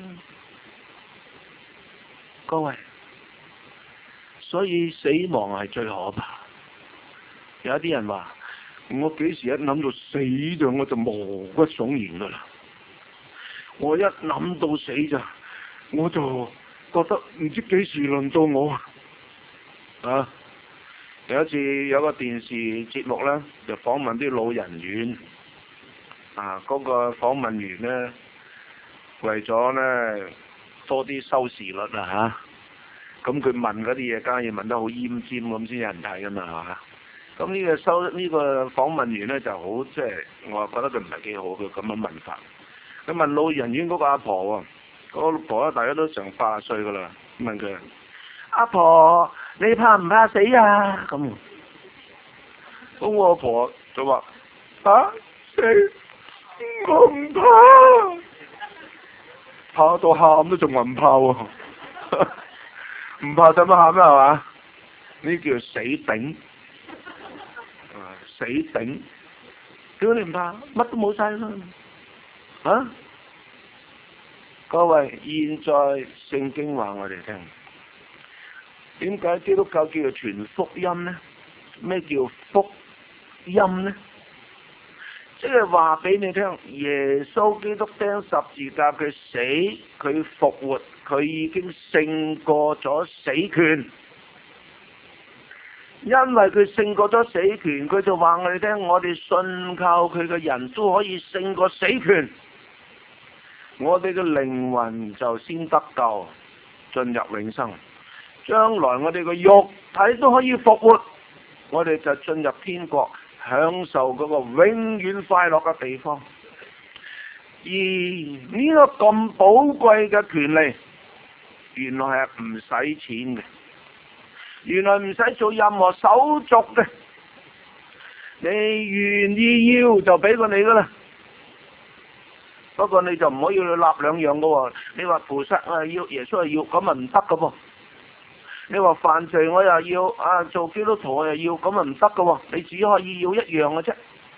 各位。所以死亡係最可怕。有一啲人話：我幾時一諗到死就我就毛骨悚然噶啦！我一諗到死就我就覺得唔知幾時輪到我啊！有一次有個電視節目呢，就訪問啲老人院啊，嗰個訪問員呢，為咗呢多啲收視率啊嚇，咁佢問嗰啲嘢梗係問得好奄尖咁先有人睇噶嘛，係嘛？咁呢個訪問員呢就好，即係我覺得佢唔係幾好，佢咁樣問法。佢問老人院嗰個阿婆喎，嗰個老婆咧大家都成80歲噶啦，問佢：阿婆，你怕唔怕死啊？咁我阿婆就話：啊，死，我唔怕，怕到喊都仲話唔怕喎，唔怕使乜喊咩係嘛？呢叫死頂。死頂，點解你唔怕？乜都冇晒啦，啊！各位，現在聖經話我哋聽，點解基督教叫做傳福音呢？咩叫福音呢？即係話俾你聽，耶穌基督釘十字架，佢死，佢復活，佢已經勝過咗死權。因為佢勝過咗死權，佢就話我哋聽，我哋信靠佢嘅人都可以勝過死權。我哋嘅靈魂就先得救，進入永生。將來我哋嘅肉體都可以復活，我哋就進入天國，享受嗰個永遠快樂嘅地方。而呢個咁寶貴嘅權利，原來係唔使錢嘅。原來唔使做任何手續嘅，你願意要就俾過你噶啦。不過你就唔可以去立2樣噶喎。你話菩薩我要，耶穌係要，咁咪唔得噶噃。你話犯罪我又要，做基督徒我又要，咁咪唔得噶喎。你只可以要1樣嘅啫。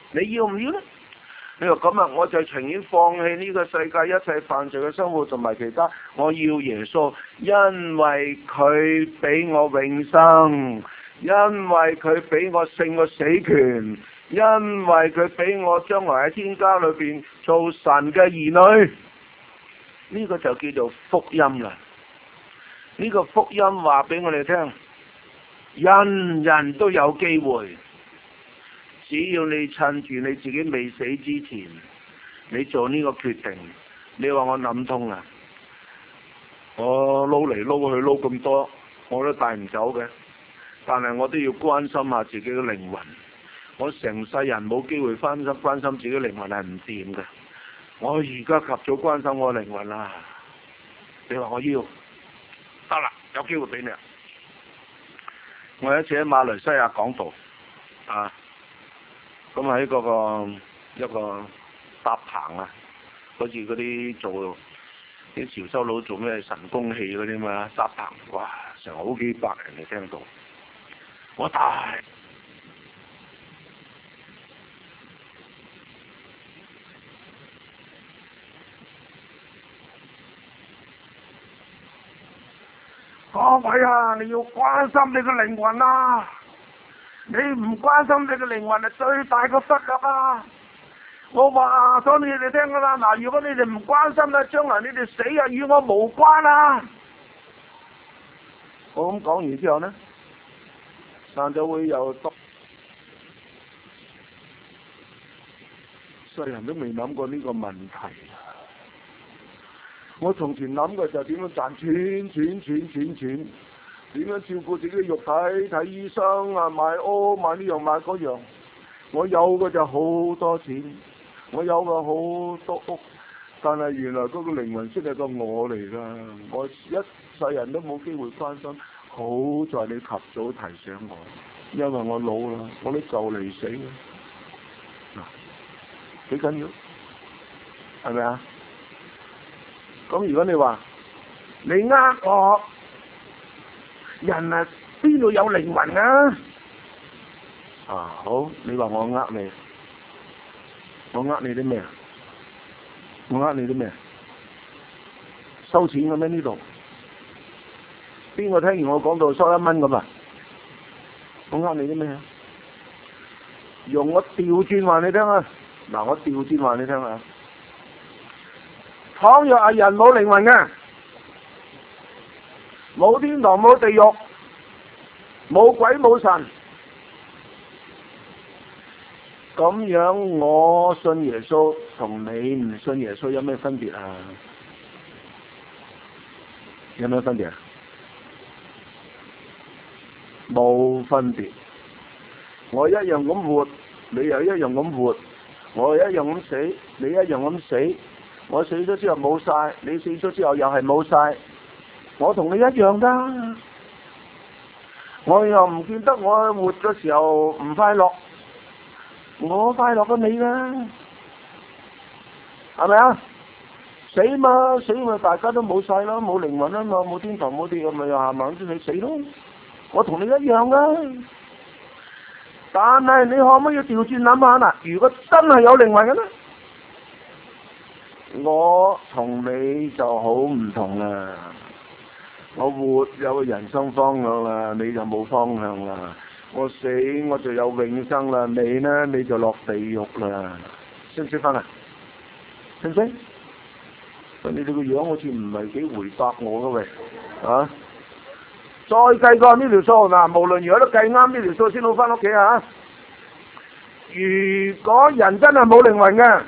你要唔要呢？你話咁啊，我就情願放棄呢個世界一切犯罪嘅生活同埋其他，我要耶穌，因為佢俾我永生，因為佢俾我勝過死權，因為佢俾我將來喺天家裏邊做神嘅兒女。呢個就叫做福音啦。呢個福音話俾我哋聽，人人都有機會。只要你趁住你自己未死之前，你做呢個決定。你話我諗通啦，我撈嚟撈去撈咁多，我都帶唔走嘅。但係我都要關心下自己嘅靈魂。我成世人冇機會關心自己靈魂係唔掂嘅。我而家及早關心我靈魂啦。你話我要得啦，有機會俾你。我有一次喺馬來西亞講道啊。咁喺嗰個一個搭棚啊，好似嗰啲做啲潮州佬做咩神功戲嗰啲嘛，搭棚，哇，成好幾百人嚟聽到，我大，各位啊，你要關心你個靈魂啊！你唔關心你嘅靈魂係最大個失㗎嘛！我話咗你哋聽㗎啦，嗱，如果你哋唔關心咧，將來你哋死啊與我無關啊！我咁講完之後呢，散咗會又篤，世人都未諗過呢個問題。我從前諗嘅就係點樣賺錢。點樣照顧自己嘅肉體，睇醫生啊，買屋買呢樣買嗰樣。我有嘅就好多錢，我有嘅好多屋，但係原來嗰個靈魂先係個我嚟㗎。我一世人都冇機會關心，好在你及早提醒我，因為我老啦，我都就嚟死啦。嗱，幾緊要？係咪啊？咁如果你話你呃我？人啊，邊度有靈魂啊？啊，好，你話我呃你，我呃你啲咩啊？我呃你啲咩？收錢嘅咩呢度？邊個聽完我講到收1蚊咁啊？我呃你啲咩啊？用我調轉話你聽啊！嗱，我調轉話你聽啊！倘若係人冇靈魂嘅，冇天堂冇地獄，冇鬼冇神，咁樣我信耶穌同你唔信耶穌有咩分別啊？有咩分別啊？冇分別。我一樣咁活，你又一樣咁活；我一樣咁死，你一樣咁死。我死咗之後冇晒，你死咗之後又係冇晒。我同你一樣噶，我又唔見得我活嘅時候唔快樂，我快樂過你啦，係咪啊？死嘛，大家都冇晒啦，冇靈魂啊嘛，冇天堂冇地獄，咪又下晚先你死咯。我同你一樣噶，但係你可唔可以調轉諗下嗱？如果真係有靈魂嘅咧，我同你就好唔同啦。我活有個人生方向啦，你就冇方向啦。我死我就有永生啦，你呢你就落地獄啦。識唔識分啊？識唔識？你哋個樣好似唔係幾回答我噶喂，啊！再計過呢條數嗱，無論如何都計啱呢條數先好翻屋企啊！如果人真係冇靈魂嘅，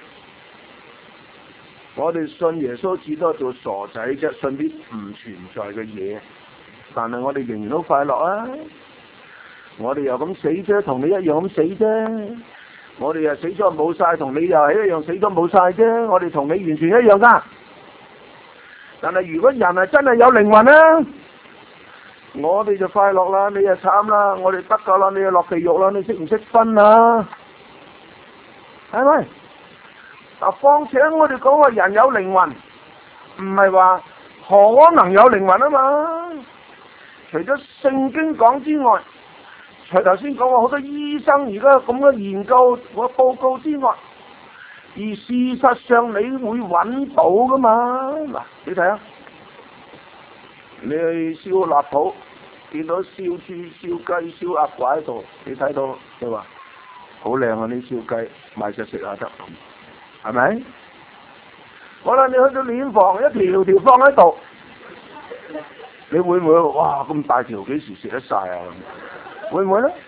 我哋信耶穌只多做傻仔啫，信啲唔存在嘅嘢，但係我哋仍然都快樂啊！我哋又咁死啫，同你一樣咁死啫。我哋又死咗冇晒，同你又係一樣死咗冇晒啫。我哋同你完全一樣噶。但係如果人係真係有靈魂咧，我哋就快樂啦，你就慘啦，我哋得救啦，你就落地獄啦，你識唔識分啊？係咪？嗱，況且我哋講話人有靈魂，唔係話可能有靈魂啊嘛。除咗聖經講之外， 除頭先講過好多醫生而家咁嘅研究個報告之外，而事實上你會揾到噶嘛？嗱，你睇下，你去燒臘鋪，見到燒豬、燒雞、燒鴨掛喺度，你睇到你話好靚啊！啲燒雞買隻食下得，係咪？好啦，你去到殮房，一條條放喺度，你會唔會哇咁大條幾時食得晒啊？會唔會咧？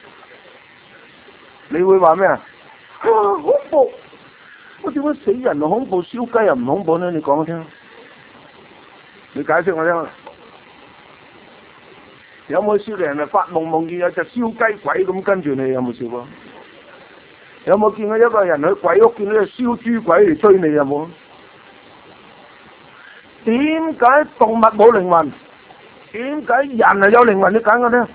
你會話咩啊？恐怖！我點解死人恐怖，燒雞又唔恐怖咧？你講我聽，你解釋我聽。有冇試過人發夢見有隻燒雞鬼咁跟住你？有冇試過？有冇見過一個人去鬼屋見到隻燒豬鬼嚟追你？有冇？點解動物冇靈魂？點解人係有靈魂？你揀我聽。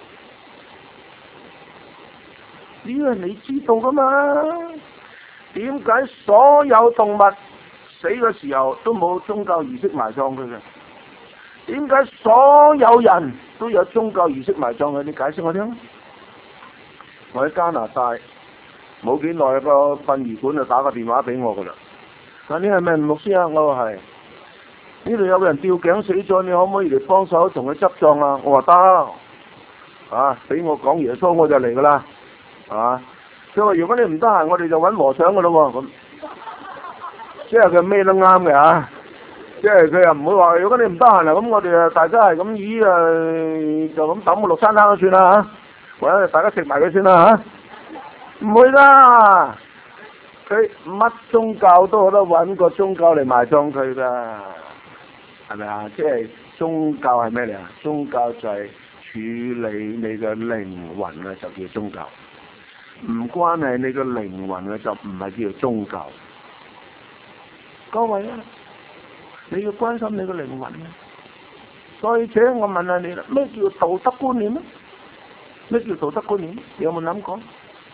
呢個係你知道噶嘛？點解所有動物死嘅時候都冇宗教儀式埋葬佢嘅？點解所有人都有宗教儀式埋葬佢？你解釋我聽。我喺加拿大冇幾耐，個殯儀館就打個電話俾我噶啦。但你係咪吳牧師啊？我話係。呢度有個人吊頸死咗，你可唔可以嚟幫手同佢執葬啊？我話得。啊，俾我講耶穌我就嚟噶啦。啊！佢話如果你唔得閒，我哋就揾和尚噶咯喎。咁，即係佢咩都啱嘅嚇。即係佢又唔會話，如果你唔得閒啊，咁我哋大家係咁就咁抌個落山坑算啦嚇。或者大家食埋佢算啦嚇。唔會啦，佢乜宗教都有得揾個宗教嚟埋葬佢噶，係咪啊？即係宗教係咩嚟啊？宗教就係處理你嘅靈魂啊，就叫宗教。唔關係你嘅靈魂嘅就唔係叫做宗教。各位啊，你要關心你嘅靈魂啊。再者我問下你啦，咩叫道德觀念啊？咩叫道德觀念？你有冇諗過？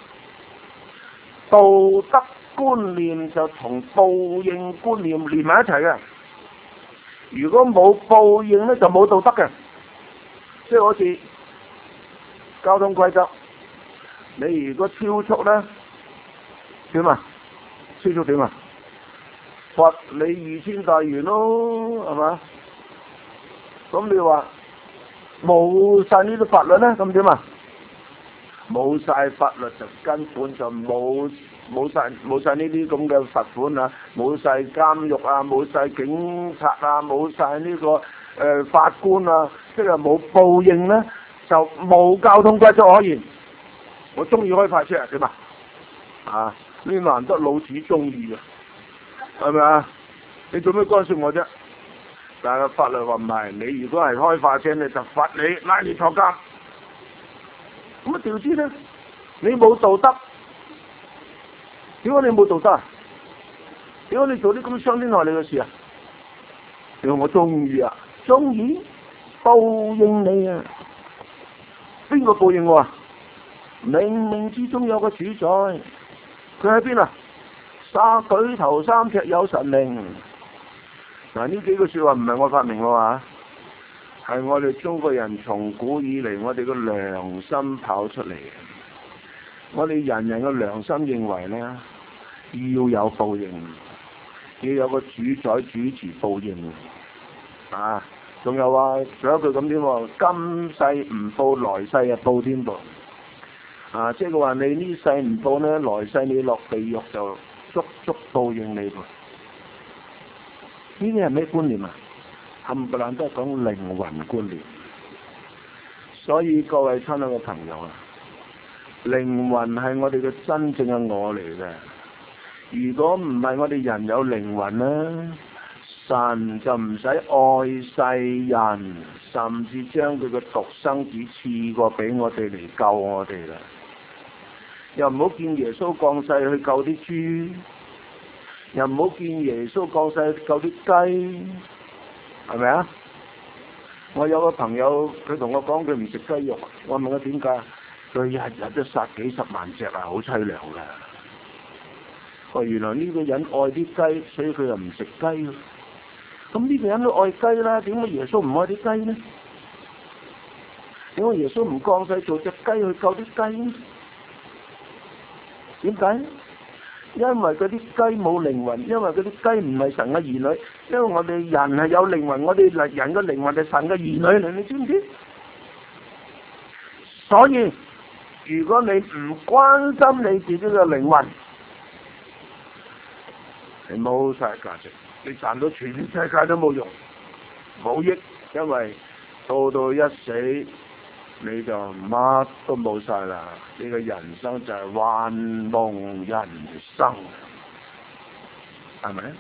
道德觀念就同報應觀念連埋一齊嘅。如果冇報應咧，就冇道德嘅。即係好似交通規則。你如果超速咧，點啊？超速點啊？罰你2000大元咯，係嘛？咁你話冇晒呢啲法律咧，咁點啊？冇晒法律就根本就冇晒呢啲咁嘅罰款啊，冇晒監獄啊，冇晒警察啊，冇晒呢個法官啊，即係冇報應咧，就冇交通規則可言。我中意開快車啊，點啊？啊，呢難得老子中意啊，係咪啊？你做咩干涉我啫？但係法律話唔係，你如果係開快車，你就罰你拉你坐監。咁啊，調之咧，你冇道德，點解你冇道德啊？點解你做啲咁傷天害理嘅事啊？你話我中意啊？中意報應你啊？邊個報應我啊？冥冥之中有個主宰，佢喺邊啊？舉頭三尺有神明。嗱，呢幾句說話唔係我發明嘅話，係我哋中國人從古以嚟，我哋個良心跑出嚟嘅。我哋人人嘅良心認為咧，要有報應，要有個主宰主持報應。啊，仲有仲有一句咁點喎？今世唔報，來世啊報天報。啊，即係佢話你呢世唔報咧，來世你落地獄就足足報應你噃。呢啲係咩觀念啊？冚唪唥都係講靈魂觀念。所以各位親愛嘅朋友啊，靈魂係我哋嘅真正嘅我嚟嘅。如果唔係我哋人有靈魂咧，神就唔使愛世人，甚至將佢嘅獨生子賜過俾我哋嚟救我哋啦。又唔好見耶穌降世去救啲豬，又唔好見耶穌降世去救啲雞，係咪啊？我有個朋友，佢同我講佢唔食雞肉，我問佢點解，佢日日都殺幾十萬隻啊，好凄涼噶。哦，原來呢個人愛啲雞，所以佢又唔食雞。咁呢個人都愛雞啦，點解耶穌唔愛啲雞呢？ 點解耶穌唔降世做隻雞去救啲雞呢？點解？因為嗰啲雞冇靈魂，因為嗰啲雞唔係神嘅兒女，因為我哋人係有靈魂，我哋人嘅靈魂係神嘅兒女嚟，你知唔知？所以如果你唔關心你自己嘅靈魂，你冇晒價值，你賺到全世界都冇用，冇益，因為到一死你就乜都冇晒啦，你嘅人生就係幻夢人生，係咪？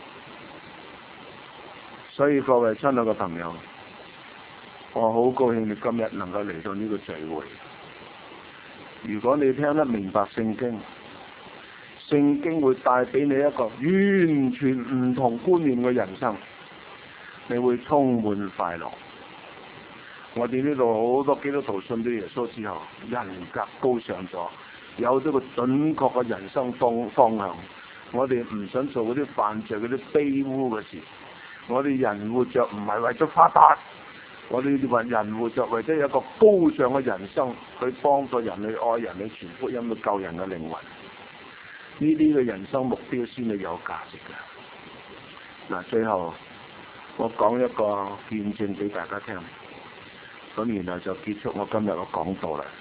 所以各位親愛嘅朋友，我好高興你今日能夠嚟到呢個聚會。如果你聽得明白聖經，聖經會帶俾你一個完全唔同觀念嘅人生，你會充滿快樂。我哋呢度好多基督徒信咗耶穌之後，人格高尚咗，有咗個準確嘅人生方向。我哋唔想做嗰啲犯罪、嗰啲卑污嘅事。我哋人活着唔係為咗發達，我哋人活着為咗有一個高尚嘅人生，去幫助人、去愛人、去傳福音、去救人嘅靈魂。呢啲嘅人生目標先係有價值嘅。嗱，最後我講一個見證俾大家聽。咁然後就結束我今日嘅講道啦。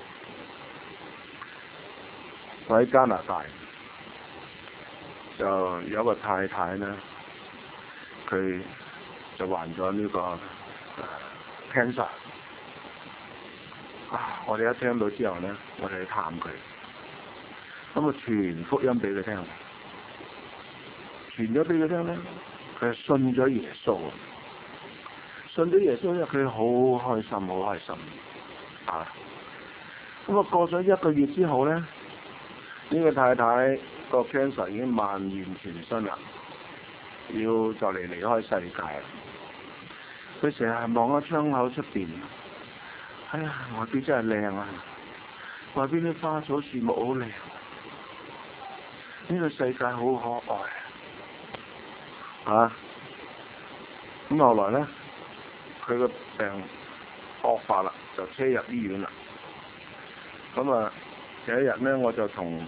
我喺加拿大就有個太太呢，佢就患咗呢個cancer。我哋一聽到之後呢，我哋去探佢，咁啊傳福音俾佢聽，傳咗俾佢聽呢，佢信咗耶穌。信咗耶穌咧，佢好開心，好開心啊！咁啊，過咗1個月之後咧，呢個太太個 cancer 已經蔓延全身啦，要就嚟離開世界啦。佢成日望下窗口出邊，哎呀，外邊真係靚啊！外邊啲花草樹木好靚，呢個世界好可愛啊！咁後來咧，佢個病惡化啦，就車入醫院啦。咁啊，有一日呢，我就同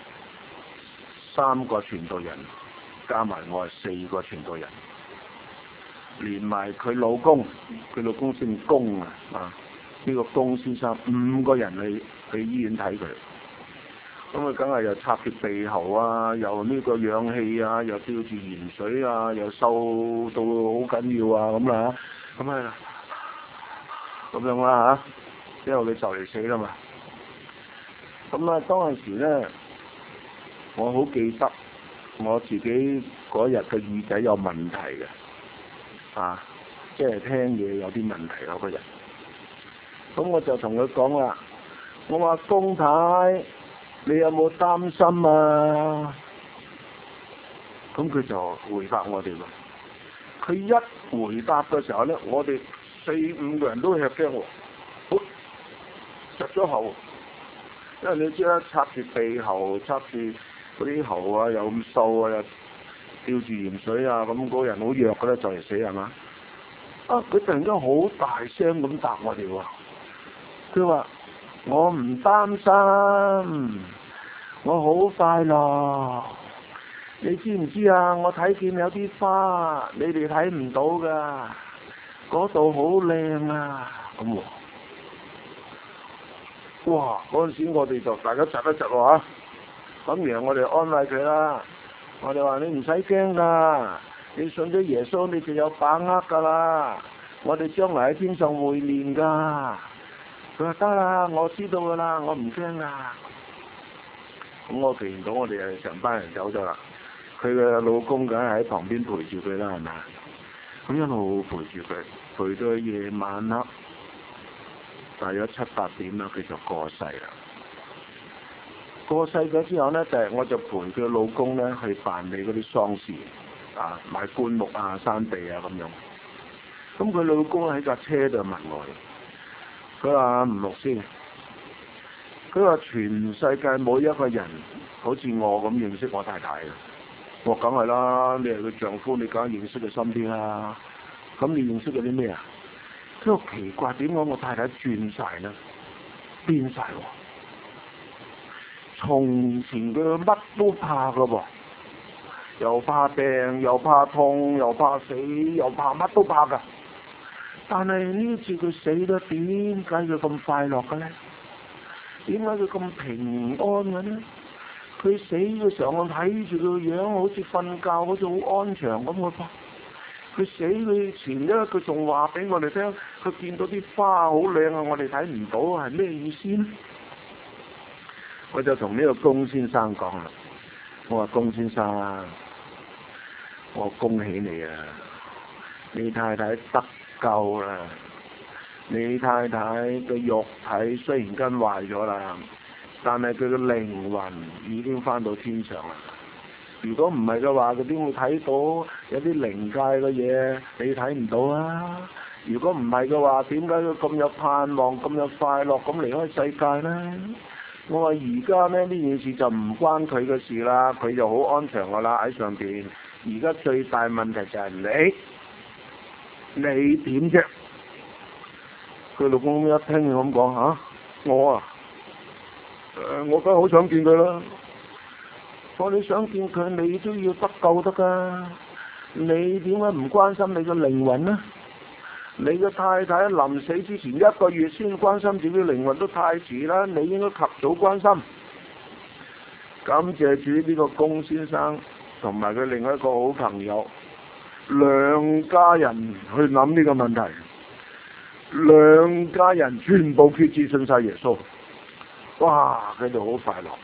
3個傳道人加埋我係4個傳道人，連埋佢老公姓龔啊，呢個龔先生5個人去醫院睇佢。咁啊，梗係又插住鼻喉啊，又呢個氧氣啊，又吊住鹽水啊，又瘦到好緊要啊咁啦。咁樣啦嚇，因為佢就嚟死啦嘛。咁啊，當陣時咧，我好記得我自己嗰日嘅耳仔有問題嘅，即係聽嘢有啲問題嗰個人。咁我就同佢講啦，我話龔太，你有冇擔心啊？咁佢就回答我哋喎。佢一回答嘅時候咧，我哋4-5個人都吃驚喎，好窒咗喉，因為你知啦，插住鼻喉，插住嗰啲喉啊，又咁瘦啊，又吊住鹽水啊，咁嗰個人好弱嘅咧，就嚟死係嘛？佢突然間好大聲咁答我哋喎，佢話我唔擔心，我好快樂。你知唔知啊？我睇見有啲花，你哋睇唔到噶，嗰度好靚啊！咁喎，哇！嗰陣時我哋就大家窒一窒喎嚇，咁然後我哋安慰佢啦，我哋話你唔使驚噶，你信咗耶穌你就有把握噶啦，我哋將來喺天上會面噶。佢話得啦，我知道噶啦，我唔驚噶。咁我祈禱到我哋係成班人走咗啦。佢嘅老公梗係喺旁邊陪住佢啦，係咪？咁一路陪住佢，陪到夜晚黑，大約7-8點啦，佢就過世啦。過世咗之後呢，第日我就陪佢老公呢去辦理嗰啲喪事，買棺木啊、山地啊咁樣。咁佢老公喺架車度問我，佢話吳牧師，佢話全世界冇一個人好似我咁認識我太太嘅。我梗係啦，你係佢丈夫，你梗係認識佢身邊啦。咁你認識佢啲咩啊？ 都奇怪點解我太太轉晒呢？變晒喎！從前佢乜都怕噶喎，又怕病，又怕痛，又怕死，又怕乜都怕噶。但係呢次佢死咗，點解佢咁快樂嘅呢？點解佢咁平安嘅呢？佢死嘅時候，我睇住佢個樣，好似瞓覺，好似好安詳咁嘅噃。佢死佢前咧，佢仲話俾我哋聽，佢見到啲花好靚啊，我哋睇唔到，係咩意思呢？我就同呢個龔先生講啦，我話龔先生，我恭喜你啊！你太太得救啦，你太太嘅肉體雖然間壞咗啦，但係佢嘅靈魂已經翻到天上啦。如果唔係嘅話，佢點會睇到有啲靈界嘅嘢你睇唔到啊？如果唔係嘅話，點解佢咁有盼望、咁有快樂咁離開世界呢？我話而家呢件事就唔關佢嘅事啦，佢就好安詳噶啦喺上邊。而家最大問題就係你點啫？佢老公一聽咁講嚇，我梗係好想見佢啦。我你想見佢，你都要得救得噶。你點解唔關心你嘅靈魂呢？你嘅太太臨死之前1個月先關心自己靈魂都太遲啦，你應該及早關心。感謝主呢個龔先生同埋佢另外一個好朋友，兩家人去諗呢個問題，兩家人全部決志信晒耶穌。哇！佢哋好快樂。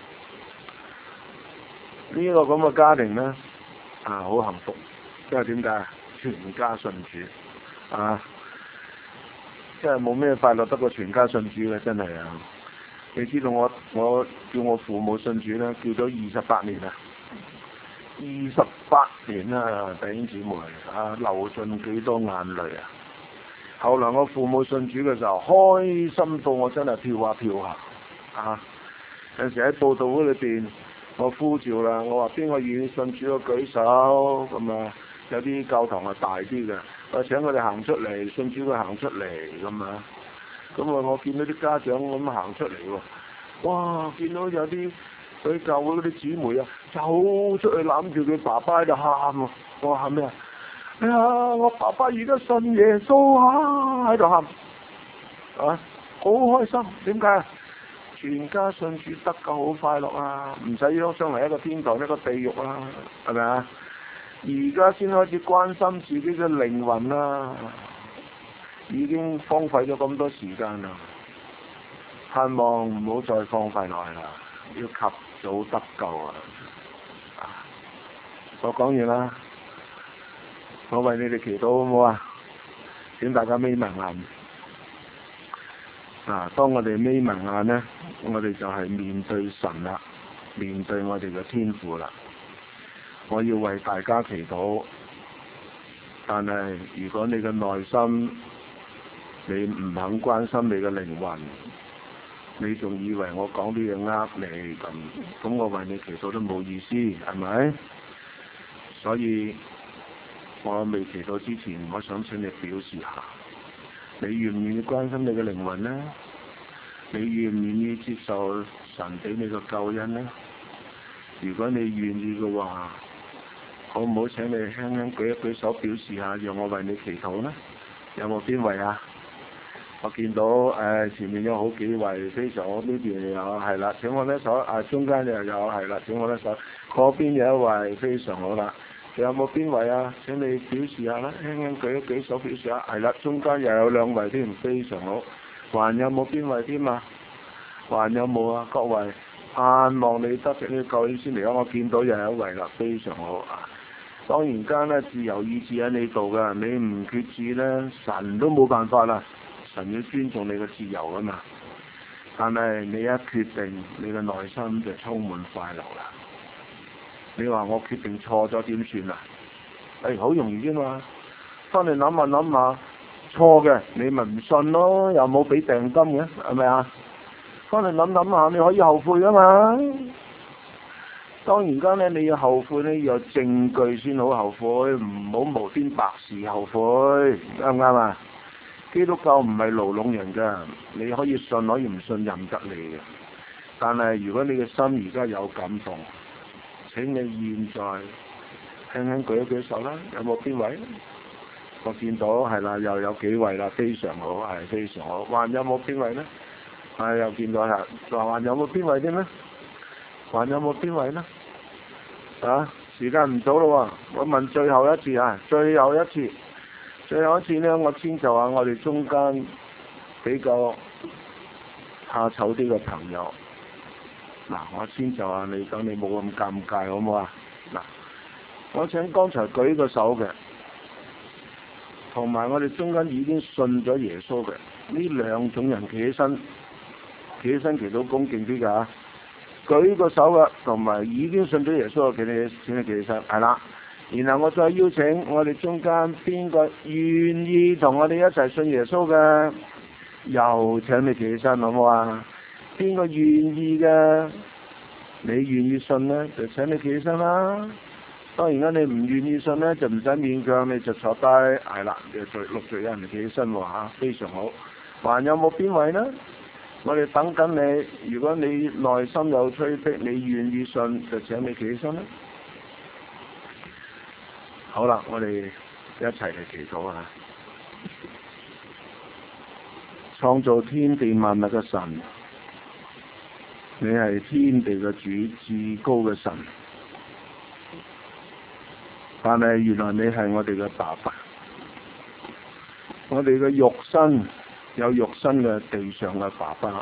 呢個咁嘅家庭呢，好幸福，因為點解？全家信主真係冇咩快樂得過全家信主嘅，真係啊！你知道我叫我父母信主呢，叫咗28年啦，28年啦，弟兄姊妹流盡幾多眼淚啊！後來我父母信主嘅時候，開心到我真係跳下跳下有時喺佈道會裏邊，我呼召啦，我話邊個願意信主嘅舉手，咁有啲教堂係大啲嘅，我請佢哋行出嚟，信主佢行出嚟咁我見到啲家長咁行出嚟喎，哇！見到有啲嗰啲教會嗰啲姊妹走出去攬住佢爸爸喺度喊喎，我話喊咩啊？哎呀，我爸爸而家信耶穌喺度喊好開心，點解？全家信主得救好快樂唔使憂傷嚟一個天堂一個地獄係咪啊？而家先開始關心自己嘅靈魂已經荒廢咗咁多時間啦，盼望唔好再荒廢落去啦，要及早得救我講完啦，我為你哋祈禱好唔好啊？請大家眯埋眼。當我哋眯埋眼呢，我哋就係面對神啦，面對我哋嘅天父啦。我要為大家祈禱，但係如果你嘅內心你唔肯關心你嘅靈魂，你仲以為我講啲嘢呃你咁我為你祈禱都冇意思，係咪？所以我未祈禱之前，我想請你表示下。你願唔願意關心你嘅靈魂呢？你願唔願意接受神俾你嘅救恩呢？如果你願意嘅話，好唔好請你輕輕舉一舉手表示下，讓我為你祈禱呢？有冇邊位啊？我見到前面有好幾位非常好，呢邊有係啦，請我呢手中間又有係啦，請我呢手嗰邊有一位非常好啦。仲有冇邊位啊？請你表示下啦，輕輕舉一舉手表示下。係啦，中間又有2位添，非常好。還有冇邊位添啊？還有冇啊？各位，盼望你得着呢個救恩先嚟。我見到又有1位啦，非常好當然間呢，自由意志喺你度噶，你唔決志呢，神都冇辦法啦。神要尊重你嘅自由噶嘛。但係你一決定，你嘅內心就充滿快樂啦。你話我決定錯咗點算啊？好容易啫嘛，翻嚟諗下，錯嘅你咪唔信咯，又冇俾訂金嘅，係咪啊？翻嚟諗下，你可以後悔噶嘛。當然間呢，你要後悔呢，要有證據先好後悔，唔好無端白事後悔，啱唔啱啊？ 基督教唔係牢籠人㗎，你可以信可以唔信任得你嘅。但係如果你嘅心而家有感動，請你現在輕輕舉一舉手啦，有冇邊位？我見到係啦，又有幾位啦，非常好，係非常好。還有冇邊位呢？係又見到係，還有冇邊位添呢？還有冇邊位呢？啊，時間唔早咯喎，我問最後一次啊，最後一次呢，我遷就下我哋中間比較怕醜啲嘅朋友。嗱，我遷就下你，等你冇咁尷尬，好唔好啊？嗱，我請剛才舉個手嘅，同埋我哋中間已經信咗耶穌嘅呢兩種人企起身祈禱恭敬啲㗎，舉個手嘅，同埋已經信咗耶穌嘅請你企起身，係啦。然後我再邀請我哋中間邊個願意同我哋一齊信耶穌嘅，又請你企起身，好唔好啊？邊個願意嘅，你願意信呢，就請你企起身啦。當然啦，你唔願意信呢，就唔使勉強，你就坐低，係啦，你就陸續有人企起身喎嚇，非常好。還有冇邊位呢？我哋等緊你，如果你內心有催逼，你願意信，就請你企起身啦。好啦，我哋一齊嚟祈禱啊！創造天地萬物嘅神，你係天地嘅主，至高嘅神。但係原來你係我哋嘅爸爸，我哋嘅肉身有肉身嘅地上嘅爸爸。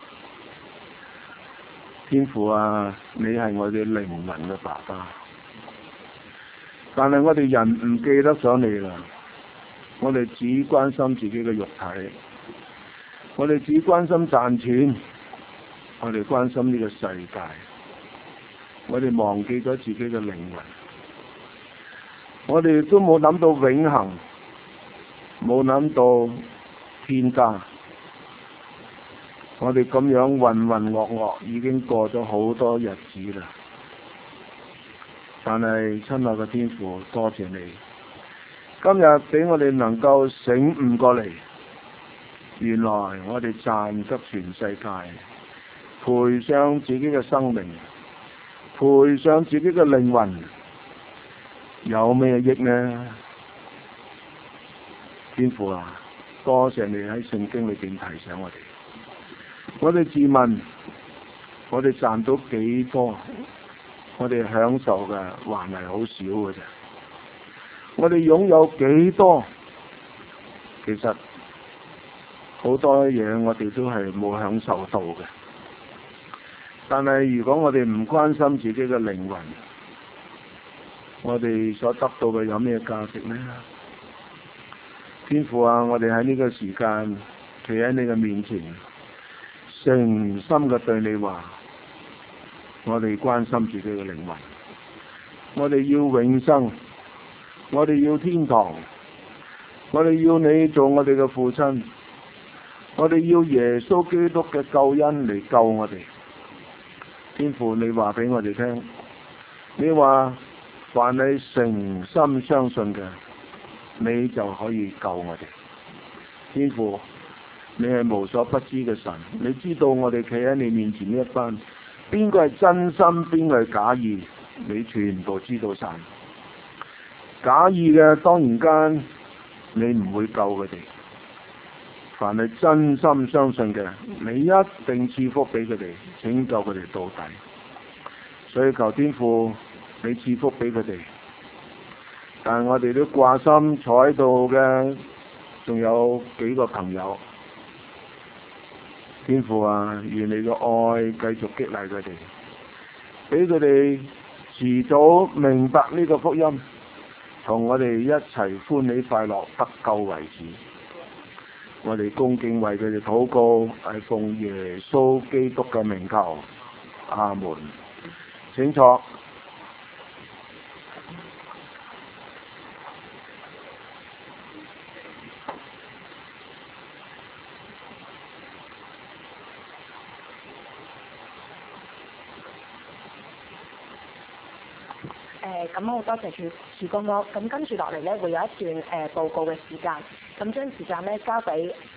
天父啊，你係我哋靈魂嘅爸爸。但係我哋人唔記得咗你啦，我哋只關心自己嘅肉體，我哋只關心賺錢，我哋關心呢個世界，我哋忘記咗自己嘅靈魂，我哋都冇諗到永恆，冇諗到天家，我哋咁樣渾渾噩噩已經過咗好多日子啦。但係親愛嘅天父，多謝你，今日俾我哋能夠醒悟過嚟，原來我哋賺得全世界，賠上自己嘅生命，賠上自己嘅靈魂，有咩益呢？天父啊，多謝你喺聖經裏邊提醒我哋，我哋自問，我哋賺到幾多？我哋享受嘅還係好少嘅啫，我哋擁有幾多？其實好多嘢我哋都係冇享受到嘅。但係如果我哋唔關心自己嘅靈魂，我哋所得到嘅有咩價值呢？天父啊，我哋喺呢個時間企喺你嘅面前，誠心嘅對你話，我哋關心自己嘅靈魂，我哋要永生，我哋要天堂，我哋要你做我哋嘅父親，我哋要耶穌基督嘅救恩嚟救我哋。天父，你話俾我哋聽，你話凡你誠心相信嘅，你就可以救我哋。天父，你係無所不知嘅神，你知道我哋企喺你面前呢一班，邊個係真心，邊個係假意，你全部知道晒。假意嘅當然間你唔會救佢哋，凡係真心相信嘅，你一定賜福俾佢哋，拯救佢哋到底。所以求天父，你賜福俾佢哋。但係我哋都掛心坐喺度嘅，仲有幾個朋友。天父啊，願你嘅愛繼續激勵佢哋，俾佢哋遲早明白呢個福音，同我哋一齊歡喜快樂得救為止。我哋恭敬為佢哋禱告，係奉耶穌基督嘅名求，阿門。請坐。 咁好多謝處公哥，咁跟住落嚟咧會有一段報告嘅時間，咁將時間咧交俾